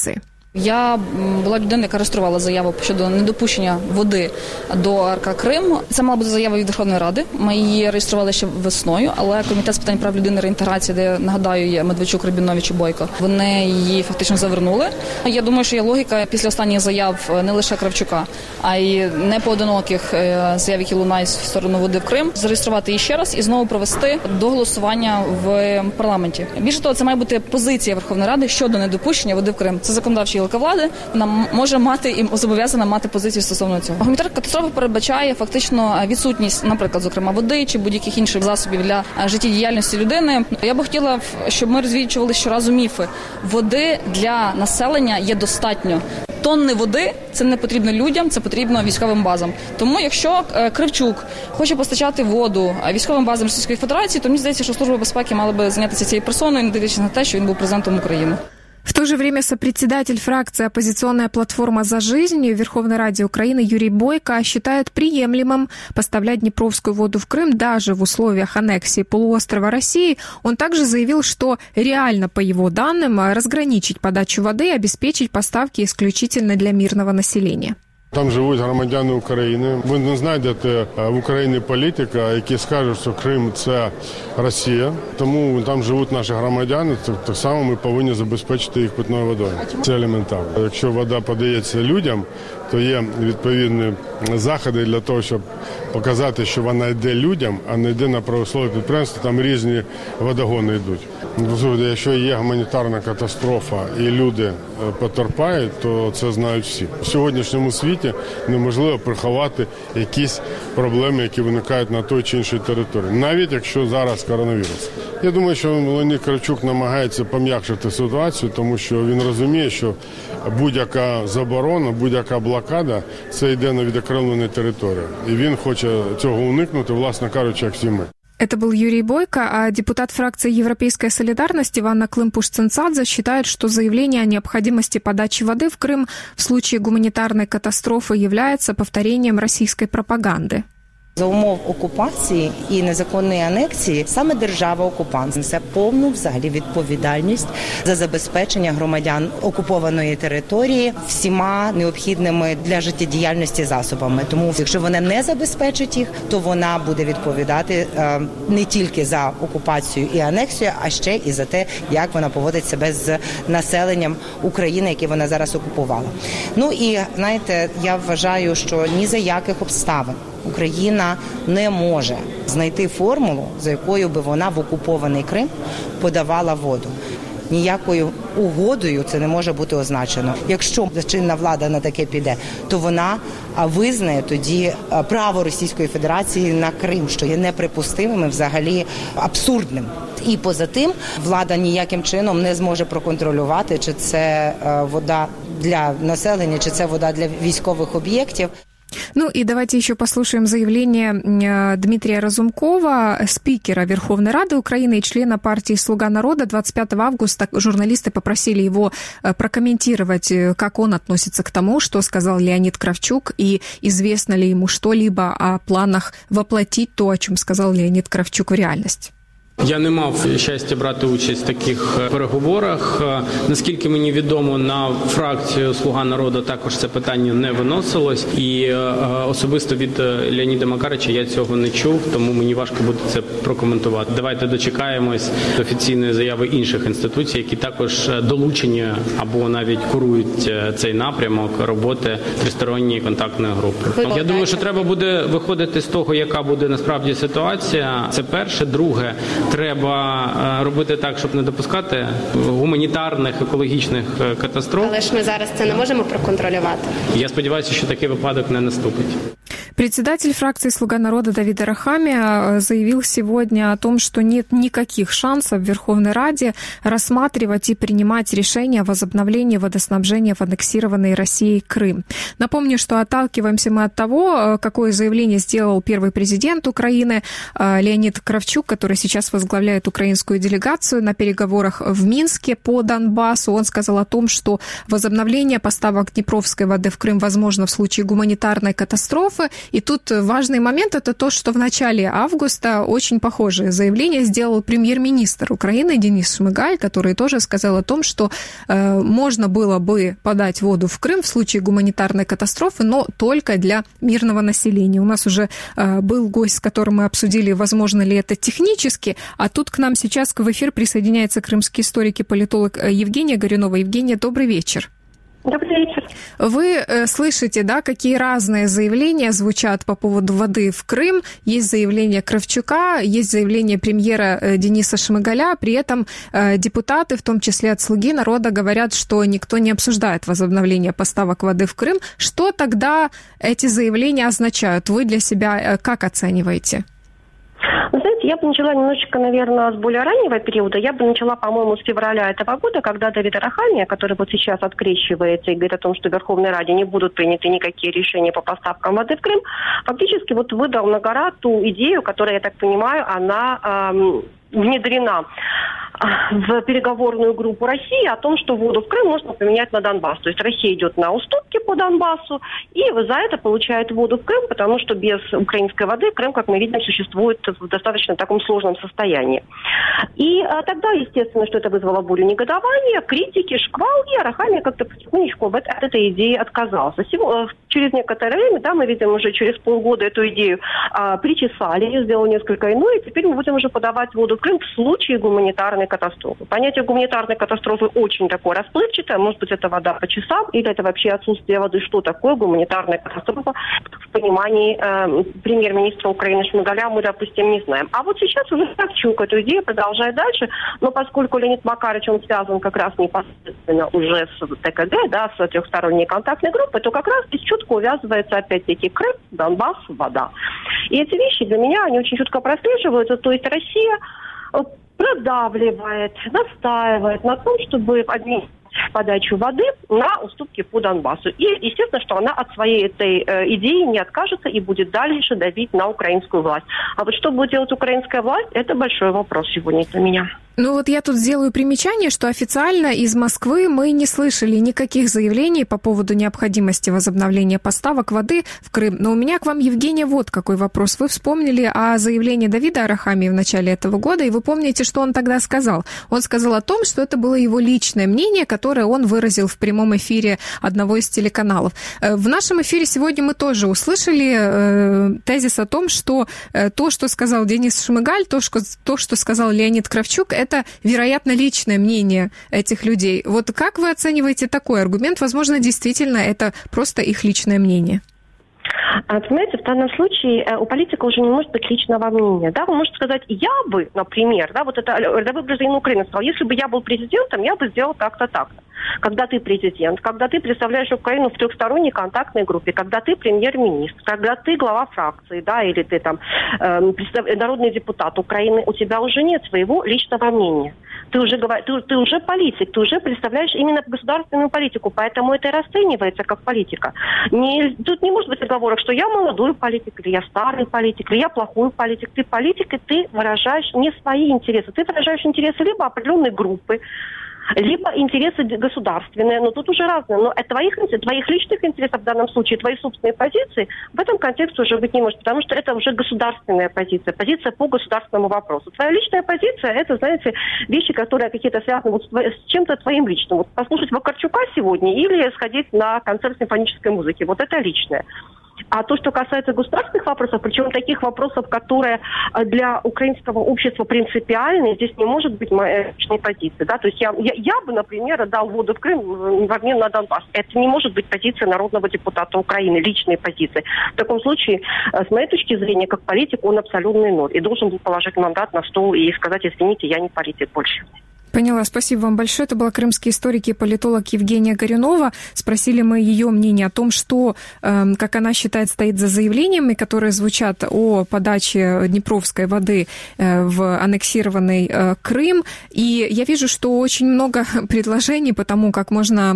Я була людина, яка реєструвала заяву щодо недопущення води до АРК Крим. Це мала бути заява від Верховної Ради. Ми її реєстрували ще весною, але Комітет з питань прав людини, реінтеграції, де, нагадаю, є Медведчук, Рабінович і Бойко, вони її фактично завернули. Я думаю, що є логіка після останніх заяв не лише Кравчука, а й непоодиноких заяв, які лунають в сторону води в Крим, зареєструвати її ще раз і знову провести до голосування в парламенті. Більше того, це має бути позиція Верховної Ради щодо недопущення води в Крим. Це законодавчий гілка влади, вона може мати і зобов'язана мати позицію стосовно цього. Гуманітарна катастрофа передбачає фактично відсутність, наприклад, зокрема води чи будь-яких інших засобів для життєдіяльності людини. Я би хотіла, щоб ми розвінчували щоразу міфи. Води для населення є достатньо. Тонни води – це не потрібно людям, це потрібно військовим базам. Тому якщо Кравчук хоче постачати воду військовим базам Російської Федерації, то мені здається, що Служба безпеки мала би зайнятися цією персоною, не дивлячись на те, що він був президентом України. В то же время сопредседатель фракции «Оппозиционная платформа за жизнь» в Верховной Раде Украины Юрий Бойко считает приемлемым поставлять днепровскую воду в Крым даже в условиях аннексии полуострова России. Он также заявил, что реально, по его данным, разграничить подачу воды и обеспечить поставки исключительно для мирного населения. Там живуть громадяни України. Ви не знайдете в Україні політика, який скаже, що Крим – це Росія. Тому там живуть наші громадяни, так само ми повинні забезпечити їх питною водою. Це елементарно. Якщо вода подається людям, то є відповідні заходи для того, щоб показати, що вона йде людям, а не йде на промислове підприємство. Там різні водогони йдуть. Якщо є гуманітарна катастрофа і люди потерпають, то це знають всі. В сьогоднішньому світі неможливо приховати якісь проблеми, які виникають на той чи іншій території, навіть якщо зараз коронавірус. Я думаю, що Леонід Кравчук намагається пом'якшити ситуацію, тому що він розуміє, що будь-яка заборона, будь-яка блокада – це йде на відокремлені території. І він хоче цього уникнути, власне кажучи, як всі ми. Это был Юрий Бойко, а депутат фракции «Европейская солидарность» Иванна Климпуш-Цинцадзе считает, что заявление о необходимости подачи воды в Крым в случае гуманитарной катастрофы является повторением российской пропаганды. За умов окупації і незаконної анексії саме держава-окупант несе повну взагалі відповідальність за забезпечення громадян окупованої території всіма необхідними для життєдіяльності засобами. Тому якщо вона не забезпечить їх, то вона буде відповідати е, не тільки за окупацію і анексію, а ще і за те, як вона поводить себе з населенням України, яке вона зараз окупувала. Ну і, знаєте, я вважаю, що ні за яких обставин Україна не може знайти формулу, за якою би вона в окупований Крим подавала воду. Ніякою угодою це не може бути означено. Якщо чинна влада на таке піде, то вона визнає тоді право Російської Федерації на Крим, що є неприпустимим і взагалі абсурдним. І поза тим, влада ніяким чином не зможе проконтролювати, чи це вода для населення, чи це вода для військових об'єктів. Ну и давайте еще послушаем заявление Дмитрия Разумкова, спикера Верховной Рады Украины и члена партии «Слуга народа». двадцать пятого августа журналисты попросили его прокомментировать, как он относится к тому, что сказал Леонид Кравчук, и известно ли ему что-либо о планах воплотить то, о чем сказал Леонид Кравчук, в реальность. Я не мав щастя брати участь в таких переговорах. Наскільки мені відомо, на фракцію «Слуга народу» також це питання не виносилось. І особисто від Леоніда Макарича я цього не чув, тому мені важко буде це прокоментувати. Давайте дочекаємось офіційної заяви інших інституцій, які також долучені або навіть курують цей напрямок роботи тристоронньої контактної групи. Я думаю, що треба буде виходити з того, яка буде насправді ситуація. Це перше. Друге, треба робити так, щоб не допускати гуманітарних, екологічних катастроф. Але ж ми зараз це не можемо проконтролювати. Я сподіваюся, що такий випадок не наступить. Председатель фракции «Слуга народа» Давид Арахамия заявил сегодня о том, что нет никаких шансов в Верховной Раде рассматривать и принимать решения о возобновлении водоснабжения в аннексированный Россией Крым. Напомню, что отталкиваемся мы от того, какое заявление сделал первый президент Украины Леонид Кравчук, который сейчас возглавляет украинскую делегацию на переговорах в Минске по Донбассу. Он сказал о том, что возобновление поставок днепровской воды в Крым возможно в случае гуманитарной катастрофы, И тут важный момент – это то, что в начале августа очень похожее заявление сделал премьер-министр Украины Денис Шмыгаль, который тоже сказал о том, что э, можно было бы подать воду в Крым в случае гуманитарной катастрофы, но только для мирного населения. У нас уже э, был гость, с которым мы обсудили, возможно ли это технически, а тут к нам сейчас в эфир присоединяется крымский историк и политолог Евгения Горюнова. Евгения, добрый вечер. Добрый вечер. Вы э, слышите, да, какие разные заявления звучат по поводу воды в Крым. Есть заявление Кравчука, есть заявление премьера э, Дениса Шмыгаля. При этом э, депутаты, в том числе от «Слуги народа», говорят, что никто не обсуждает возобновление поставок воды в Крым. Что тогда эти заявления означают? Вы для себя э, как оцениваете? Вы знаете, я бы начала немножечко, наверное, с более раннего периода. Я бы начала, по-моему, с февраля этого года, когда Давид Арахамия, который вот сейчас открещивается и говорит о том, что в Верховной Раде не будут приняты никакие решения по поставкам воды в Крым, фактически вот выдал на гора ту идею, которая, я так понимаю, она эм, внедрена в переговорную группу России о том, что воду в Крым можно поменять на Донбасс. То есть Россия идет на уступки по Донбассу и за это получает воду в Крым, потому что без украинской воды Крым, как мы видим, существует в достаточно таком сложном состоянии. И а, тогда, естественно, что это вызвало бурю негодования, критики, шквал, и Арахамия как-то потихонечку от, от этой идеи отказался. Сего, через некоторое время, да, мы видим уже через полгода эту идею а, причесали, ее сделал несколько иной, и теперь мы будем уже подавать воду в Крым в случае гуманитарной катастрофы. Понятие гуманитарной катастрофы очень такое расплывчатое. Может быть, это вода по часам, или это вообще отсутствие воды. Что такое гуманитарная катастрофа? В понимании э, премьер-министра Украины Шмыгаля мы, допустим, не знаем. А вот сейчас уже Кравчук эту идею продолжает дальше, но поскольку Леонид Макарович, он связан как раз непосредственно уже с ТКГ, да, с трехсторонней контактной группой, то как раз здесь четко увязывается опять-таки Крым, Донбасс, вода. И эти вещи для меня, они очень четко прослеживаются. То есть Россия продавливает, настаивает на том, чтобы обменять подачу воды на уступки по Донбассу. И, естественно, что она от своей этой э, идеи не откажется и будет дальше давить на украинскую власть. А вот что будет делать украинская власть, это большой вопрос сегодня для меня. Ну вот я тут сделаю примечание, что официально из Москвы мы не слышали никаких заявлений по поводу необходимости возобновления поставок воды в Крым. Но у меня к вам, Евгения, вот какой вопрос. Вы вспомнили о заявлении Давида Арахамии в начале этого года, и вы помните, что он тогда сказал. Он сказал о том, что это было его личное мнение, которое он выразил в прямом эфире одного из телеканалов. В нашем эфире сегодня мы тоже услышали э, тезис о том, что э, то, что сказал Денис Шмыгаль, то, что, то, что сказал Леонид Кравчук, это, вероятно, личное мнение этих людей. Вот как вы оцениваете такой аргумент? Возможно, действительно, это просто их личное мнение. Понимаете, в данном случае у политика уже не может быть личного мнения. Да, вы можете сказать, я бы, например, да, вот это рядовой гражданин Украины сказал, если бы я был президентом, я бы сделал так-то, так-то. Когда ты президент, когда ты представляешь Украину в трехсторонней контактной группе, когда ты премьер-министр, когда ты глава фракции, да, или ты там э, народный депутат Украины, у тебя уже нет своего личного мнения. Ты уже, ты, ты уже политик, ты уже представляешь именно государственную политику, поэтому это и расценивается как политика. Не, тут не может быть разговоров, что я молодой политик, или я старый политик, или я плохой политик. Ты политик, и ты выражаешь не свои интересы, ты выражаешь интересы либо определенной группы, либо интересы государственные, но тут уже разные. Но от твоих, твоих личных интересов в данном случае, твои собственные позиции в этом контексте уже быть не может, потому что это уже государственная позиция, позиция по государственному вопросу. Твоя личная позиция, это, знаете, вещи, которые какие-то связаны вот с чем-то твоим личным. Вот послушать Вакарчука сегодня или сходить на концерт симфонической музыки, вот это личное. А то, что касается государственных вопросов, причем таких вопросов, которые для украинского общества принципиальны, здесь не может быть моей личной позиции. Да? То есть я, я, я бы, например, отдал воду в Крым в обмен на Донбасс. Это не может быть позиция народного депутата Украины, личной позиции. В таком случае, с моей точки зрения, как политик, он абсолютный ноль. И должен был положить мандат на стол и сказать, извините, я не политик больше. Поняла, спасибо вам большое. Это была крымский историк и политолог Евгения Горюнова. Спросили мы ее мнение о том, что, э, как она считает, стоит за заявлениями, которые звучат о подаче днепровской воды э, в аннексированный э, Крым. И я вижу, что очень много предложений по тому, как можно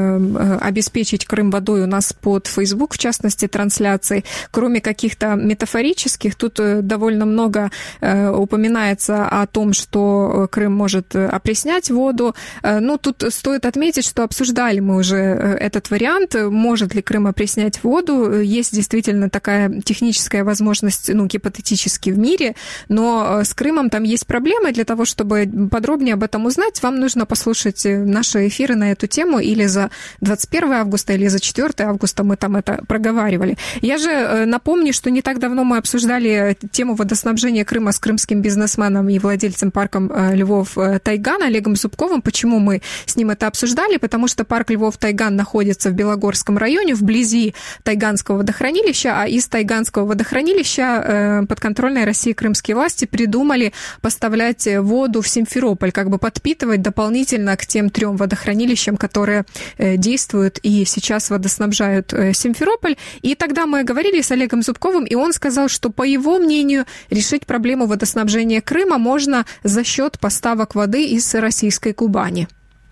э, обеспечить Крым водой у нас под Facebook, в частности, трансляции. Кроме каких-то метафорических, тут довольно много э, упоминается о том, что Крым может опреснять воду. Ну, тут стоит отметить, что обсуждали мы уже этот вариант, может ли Крым опреснять воду. Есть действительно такая техническая возможность, ну, гипотетически в мире, но с Крымом там есть проблемы. Для того, чтобы подробнее об этом узнать, вам нужно послушать наши эфиры на эту тему или за двадцать первое августа, или за четвёртое августа мы там это проговаривали. Я же напомню, что не так давно мы обсуждали тему водоснабжения Крыма с крымским бизнесменом и владельцем парка Львов-Тайган Олегом Зубковым. Почему мы с ним это обсуждали? Потому что парк Львов-Тайган находится в Белогорском районе, вблизи Тайганского водохранилища, а из Тайганского водохранилища подконтрольной России крымские власти придумали поставлять воду в Симферополь, как бы подпитывать дополнительно к тем трем водохранилищам, которые действуют и сейчас водоснабжают Симферополь. И тогда мы говорили с Олегом Зубковым, и он сказал, что, по его мнению, решить проблему водоснабжения Крыма можно за счет поставок воды из российской Кубани.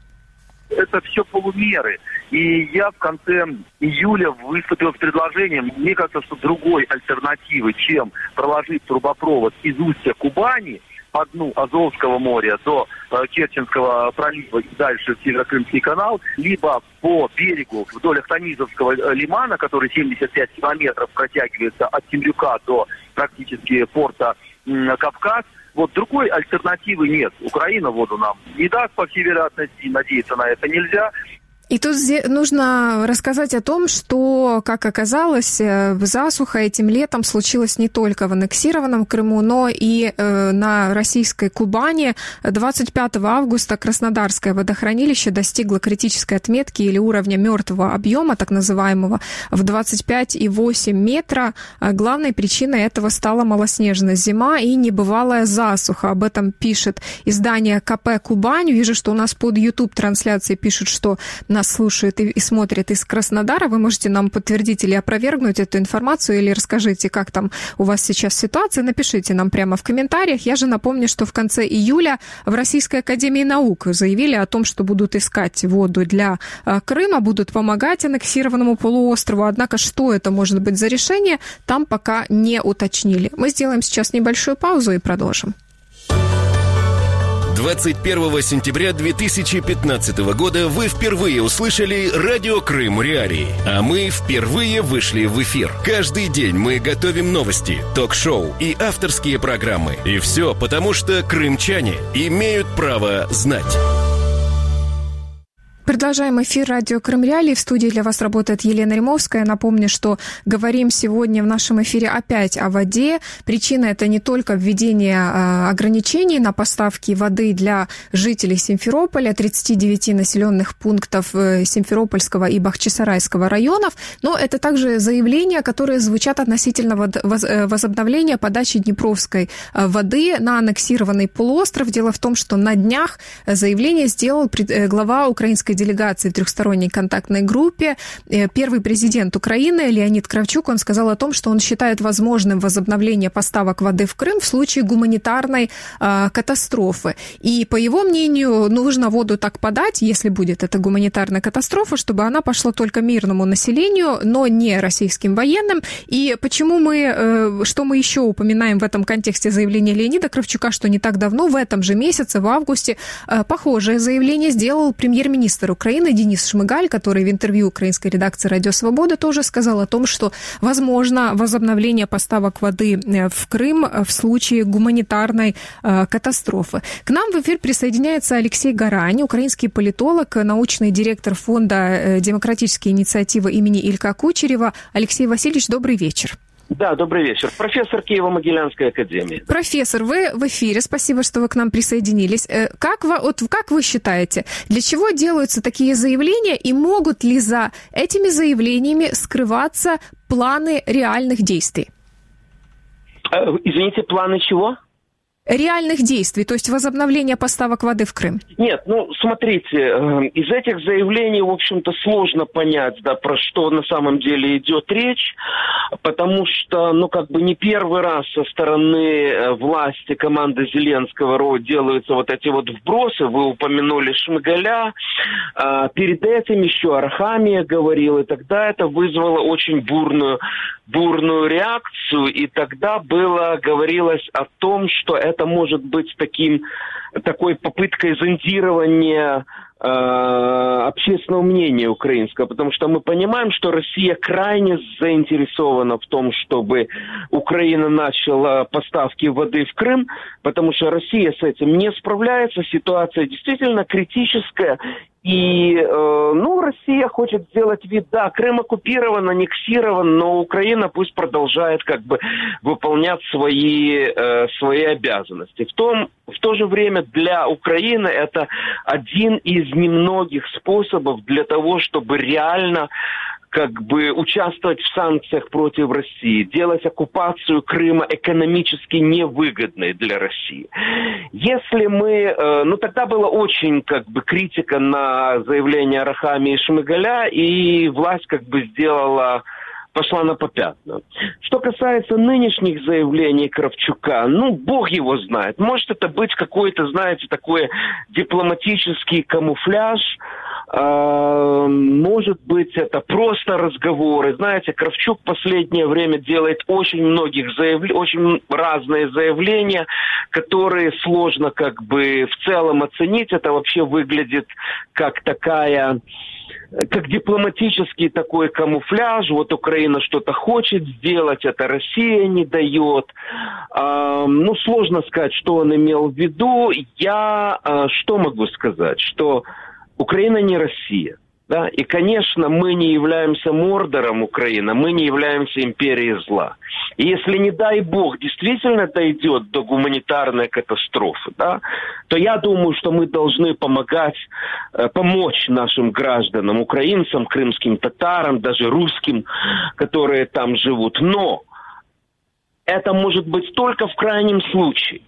Это все полумеры. И я в конце июля выступил с предложением. Мне кажется, что другой альтернативы, чем проложить трубопровод из устья Кубани по дну Азовского моря до э, Керченского пролива и дальше в Северокрымский канал, либо по берегу вдоль Ахтанизовского лимана, который семьдесят пять километров протягивается от Темрюка до практически порта э, Кавказ. Вот другой альтернативы нет. Украина воду нам не даст, по всей вероятности, надеяться на это нельзя. И тут нужно рассказать о том, что, как оказалось, засуха этим летом случилась не только в аннексированном Крыму, но и на российской Кубани. двадцать пятого августа Краснодарское водохранилище достигло критической отметки или уровня мертвого объема, так называемого, в двадцать пять целых восемь десятых метра. Главной причиной этого стала малоснежная зима и небывалая засуха. Об этом пишет издание ка пэ «Кубань». Вижу, что у нас под YouTube-трансляцией пишут, что нас слушают и, и смотрят из Краснодара. Вы можете нам подтвердить или опровергнуть эту информацию, или расскажите, как там у вас сейчас ситуация. Напишите нам прямо в комментариях. Я же напомню, что в конце июля в Российской академии наук заявили о том, что будут искать воду для Крыма, будут помогать аннексированному полуострову. Однако, что это может быть за решение, там пока не уточнили. Мы сделаем сейчас небольшую паузу и продолжим. двадцать первого сентября две тысячи пятнадцатого года вы впервые услышали радио Крым Реалии, а мы впервые вышли в эфир. Каждый день мы готовим новости, ток-шоу и авторские программы. И все потому, что крымчане имеют право знать. Продолжаем эфир радио Крым Реалии. В студии для вас работает Елена Римовская. Напомню, что говорим сегодня в нашем эфире опять о воде. Причина – это не только введение ограничений на поставки воды для жителей Симферополя, тридцати девяти населенных пунктов Симферопольского и Бахчисарайского районов, но это также заявления, которые звучат относительно возобновления подачи днепровской воды на аннексированный полуостров. Дело в том, что на днях заявление сделал глава украинской делегации в трехсторонней контактной группе. Первый президент Украины Леонид Кравчук, он сказал о том, что он считает возможным возобновление поставок воды в Крым в случае гуманитарной э, катастрофы. И, по его мнению, нужно воду так подать, если будет эта гуманитарная катастрофа, чтобы она пошла только мирному населению, но не российским военным. И почему мы, э, что мы еще упоминаем в этом контексте заявления Леонида Кравчука, что не так давно, в этом же месяце, в августе, э, похожее заявление сделал премьер-министр Украины Денис Шмыгаль, который в интервью украинской редакции «Радио Свобода» тоже сказал о том, что возможно возобновление поставок воды в Крым в случае гуманитарной э, катастрофы. К нам в эфир присоединяется Алексей Гарань, украинский политолог, научный директор фонда «Демократические инициативы» имени Илька Кучерева. Алексей Васильевич, добрый вечер. Да, добрый вечер. Профессор Киево-Могилянской академии. Профессор, вы в эфире. Спасибо, что вы к нам присоединились. Как вы, вот, как вы считаете, для чего делаются такие заявления и могут ли за этими заявлениями скрываться планы реальных действий? Извините, планы чего? Реальных действий, то есть возобновление поставок воды в Крым? Нет, ну, смотрите, из этих заявлений, в общем-то, сложно понять, да, про что на самом деле идет речь, потому что, ну, как бы не первый раз со стороны власти, команды Зеленского делаются вот эти вот вбросы. Вы упомянули Шмыгаля, перед этим еще Арахамия говорил, и тогда это вызвало очень бурную, бурную реакцию, и тогда было, говорилось о том, что это это может быть таким, такой попыткой зондирования общественного мнения украинского, потому что мы понимаем, что Россия крайне заинтересована в том, чтобы Украина начала поставки воды в Крым, потому что Россия с этим не справляется, ситуация действительно критическая. И, э, ну, Россия хочет сделать вид, да, Крым оккупирован, аннексирован, но Украина пусть продолжает как бы выполнять свои, э, свои обязанности. В, том, в то же время для Украины это один из немногих способов для того, чтобы реально как бы участвовать в санкциях против России, делать оккупацию Крыма экономически невыгодной для России. Если мы... Э, ну, тогда была очень как бы критика на заявление Арахамии и Шмигаля, и власть как бы сделала... пошла на попятную. Что касается нынешних заявлений Кравчука, ну, бог его знает. Может это быть какой-то, знаете, такой дипломатический камуфляж, э, может быть это просто разговоры. Знаете, Кравчук в последнее время делает очень многих заявлений, очень разные заявления, которые сложно как бы в целом оценить. Это вообще выглядит как такая... как дипломатический такой камуфляж. Вот Украина что-то хочет сделать, это Россия не дает. А, ну, сложно сказать, что он имел в виду. Я а, что могу сказать? Что Украина не Россия. Да? И, конечно, мы не являемся Мордором Украины, мы не являемся империей зла. И если, не дай бог, действительно дойдет до гуманитарной катастрофы, да, то я думаю, что мы должны помогать, э, помочь нашим гражданам, украинцам, крымским татарам, даже русским, которые там живут. Но это может быть только в крайнем случае.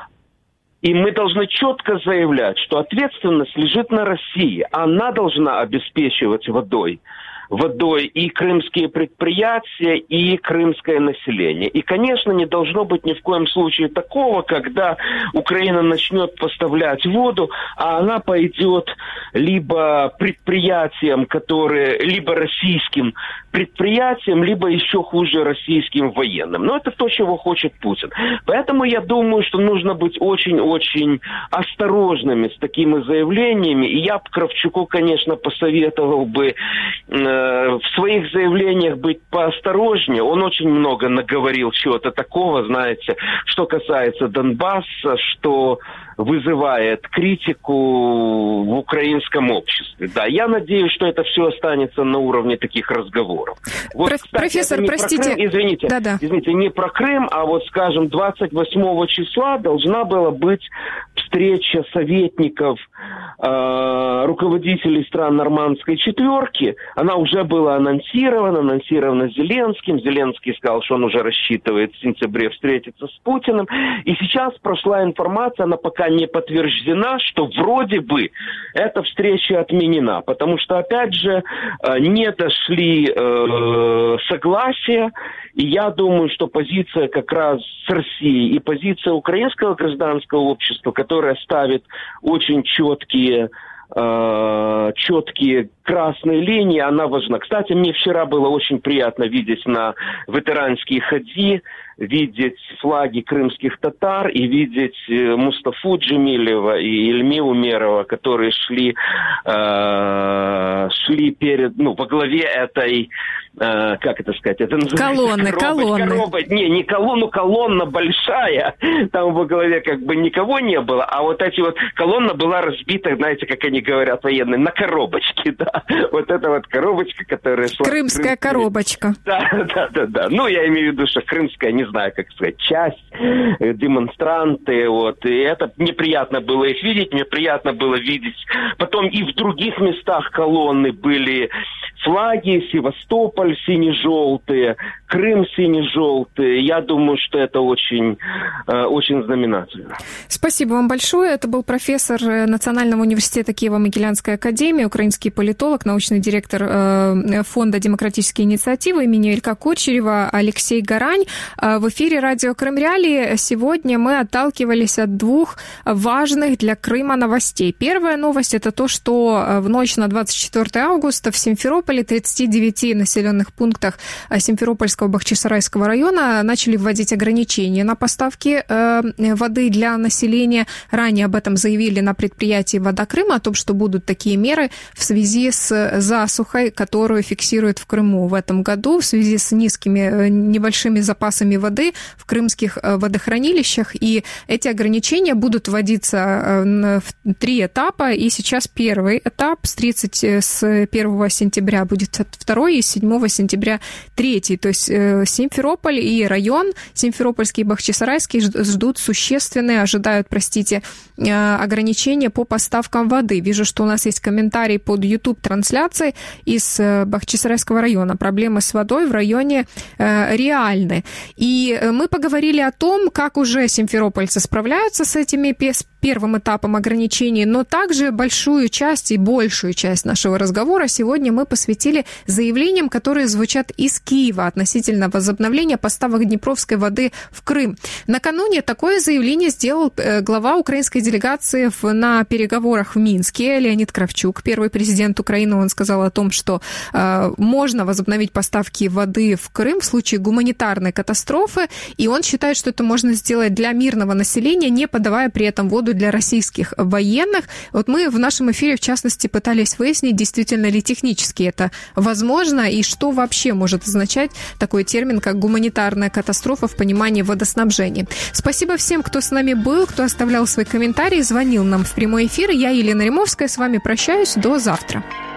И мы должны четко заявлять, что ответственность лежит на России. Она должна обеспечивать водой. водой и крымские предприятия, и крымское население. И, конечно, не должно быть ни в коем случае такого, когда Украина начнет поставлять воду, а она пойдет либо предприятиям, которые, либо российским предприятиям, либо еще хуже российским военным. Но это то, чего хочет Путин. Поэтому я думаю, что нужно быть очень-очень осторожными с такими заявлениями. И я бы Кравчуку, конечно, посоветовал бы в своих заявлениях быть поосторожнее. Он очень много наговорил чего-то такого, знаете, что касается Донбасса, что вызывает критику в украинском обществе. Да, я надеюсь, что это все останется на уровне таких разговоров. Вот, Про- кстати, профессор, не простите. Про Крым, извините, Да-да. извините, не про Крым, а вот, скажем, двадцать восьмого числа должна была быть встреча советников э, руководителей стран Нормандской четверки. Она уже была анонсирована, анонсирована Зеленским. Зеленский сказал, что он уже рассчитывает в сентябре встретиться с Путиным. И сейчас прошла информация, она пока не подтверждена, что вроде бы эта встреча отменена. Потому что, опять же, э, не дошли э, согласия. И я думаю, что позиция как раз с Россией и позиция украинского гражданского общества, которая ставит очень четкие, э, четкие красные линии, она важна. Кстати, мне вчера было очень приятно видеть на ветеранские хади, видеть флаги крымских татар и видеть Мустафу Джемилева и Ильми Умерова, которые шли, э, шли перед, ну, во главе этой, э, как это сказать, это называется? Колонны, коробочка, колонны. коробочка. Не, не колонну, колонна большая, там во главе как бы никого не было, а вот эти вот, колонна была разбита, знаете, как они говорят военные, на коробочке, да, вот эта вот коробочка, которая шла... Крымская Крым... коробочка. Да, да, да, да, ну, я имею в виду, что крымская, не знаю, как сказать, часть, демонстранты, вот, и это неприятно было их видеть, мне приятно было видеть, потом и в других местах колонны были флаги, Севастополь сине-желтые, Крым сине-желтые, я думаю, что это очень, очень знаменательно. Спасибо вам большое, это был профессор Национального университета Киево-Могилянской академии, украинский политолог, научный директор Фонда демократические инициативы имени Илька Кочерева Алексей Гарань. В эфире радио Крым Реалии сегодня мы отталкивались от двух важных для Крыма новостей. Первая новость – это то, что в ночь на двадцать четвёртое августа в Симферополе Симферополе, тридцати девяти населенных пунктах Симферопольского Бахчисарайского района начали вводить ограничения на поставки воды для населения. Ранее об этом заявили на предприятии «Вода Крыма», о том, что будут такие меры в связи с засухой, которую фиксируют в Крыму в этом году, в связи с низкими, небольшими запасами воды в крымских водохранилищах. И эти ограничения будут вводиться в три этапа. И сейчас первый этап с, тридцатого, с первого сентября будет второй, и с седьмого сентября третий. То есть Симферополь и район Симферопольский и Бахчисарайский ждут существенные, ожидают, простите, ограничения по поставкам воды. Вижу, что у нас есть комментарий под YouTube-трансляцией из Бахчисарайского района. Проблемы с водой в районе реальны. И мы поговорили о том, как уже симферопольцы справляются с этими первым этапом ограничений, но также большую часть и большую часть нашего разговора сегодня мы посвятили заявлениям, которые звучат из Киева относительно возобновления поставок днепровской воды в Крым. Накануне такое заявление сделал глава украинской делегации на переговорах в Минске Леонид Кравчук, первый президент Украины. Он сказал о том, что э, можно возобновить поставки воды в Крым в случае гуманитарной катастрофы, и он считает, что это можно сделать для мирного населения, не подавая при этом воду для российских военных. Вот мы в нашем эфире, в частности, пытались выяснить, действительно ли технически это возможно, и что вообще может означать такой термин, как гуманитарная катастрофа в понимании водоснабжения. Спасибо всем, кто с нами был, кто оставлял свои комментарии, звонил нам в прямой эфир. Я, Елена Римовская, с вами прощаюсь. До завтра.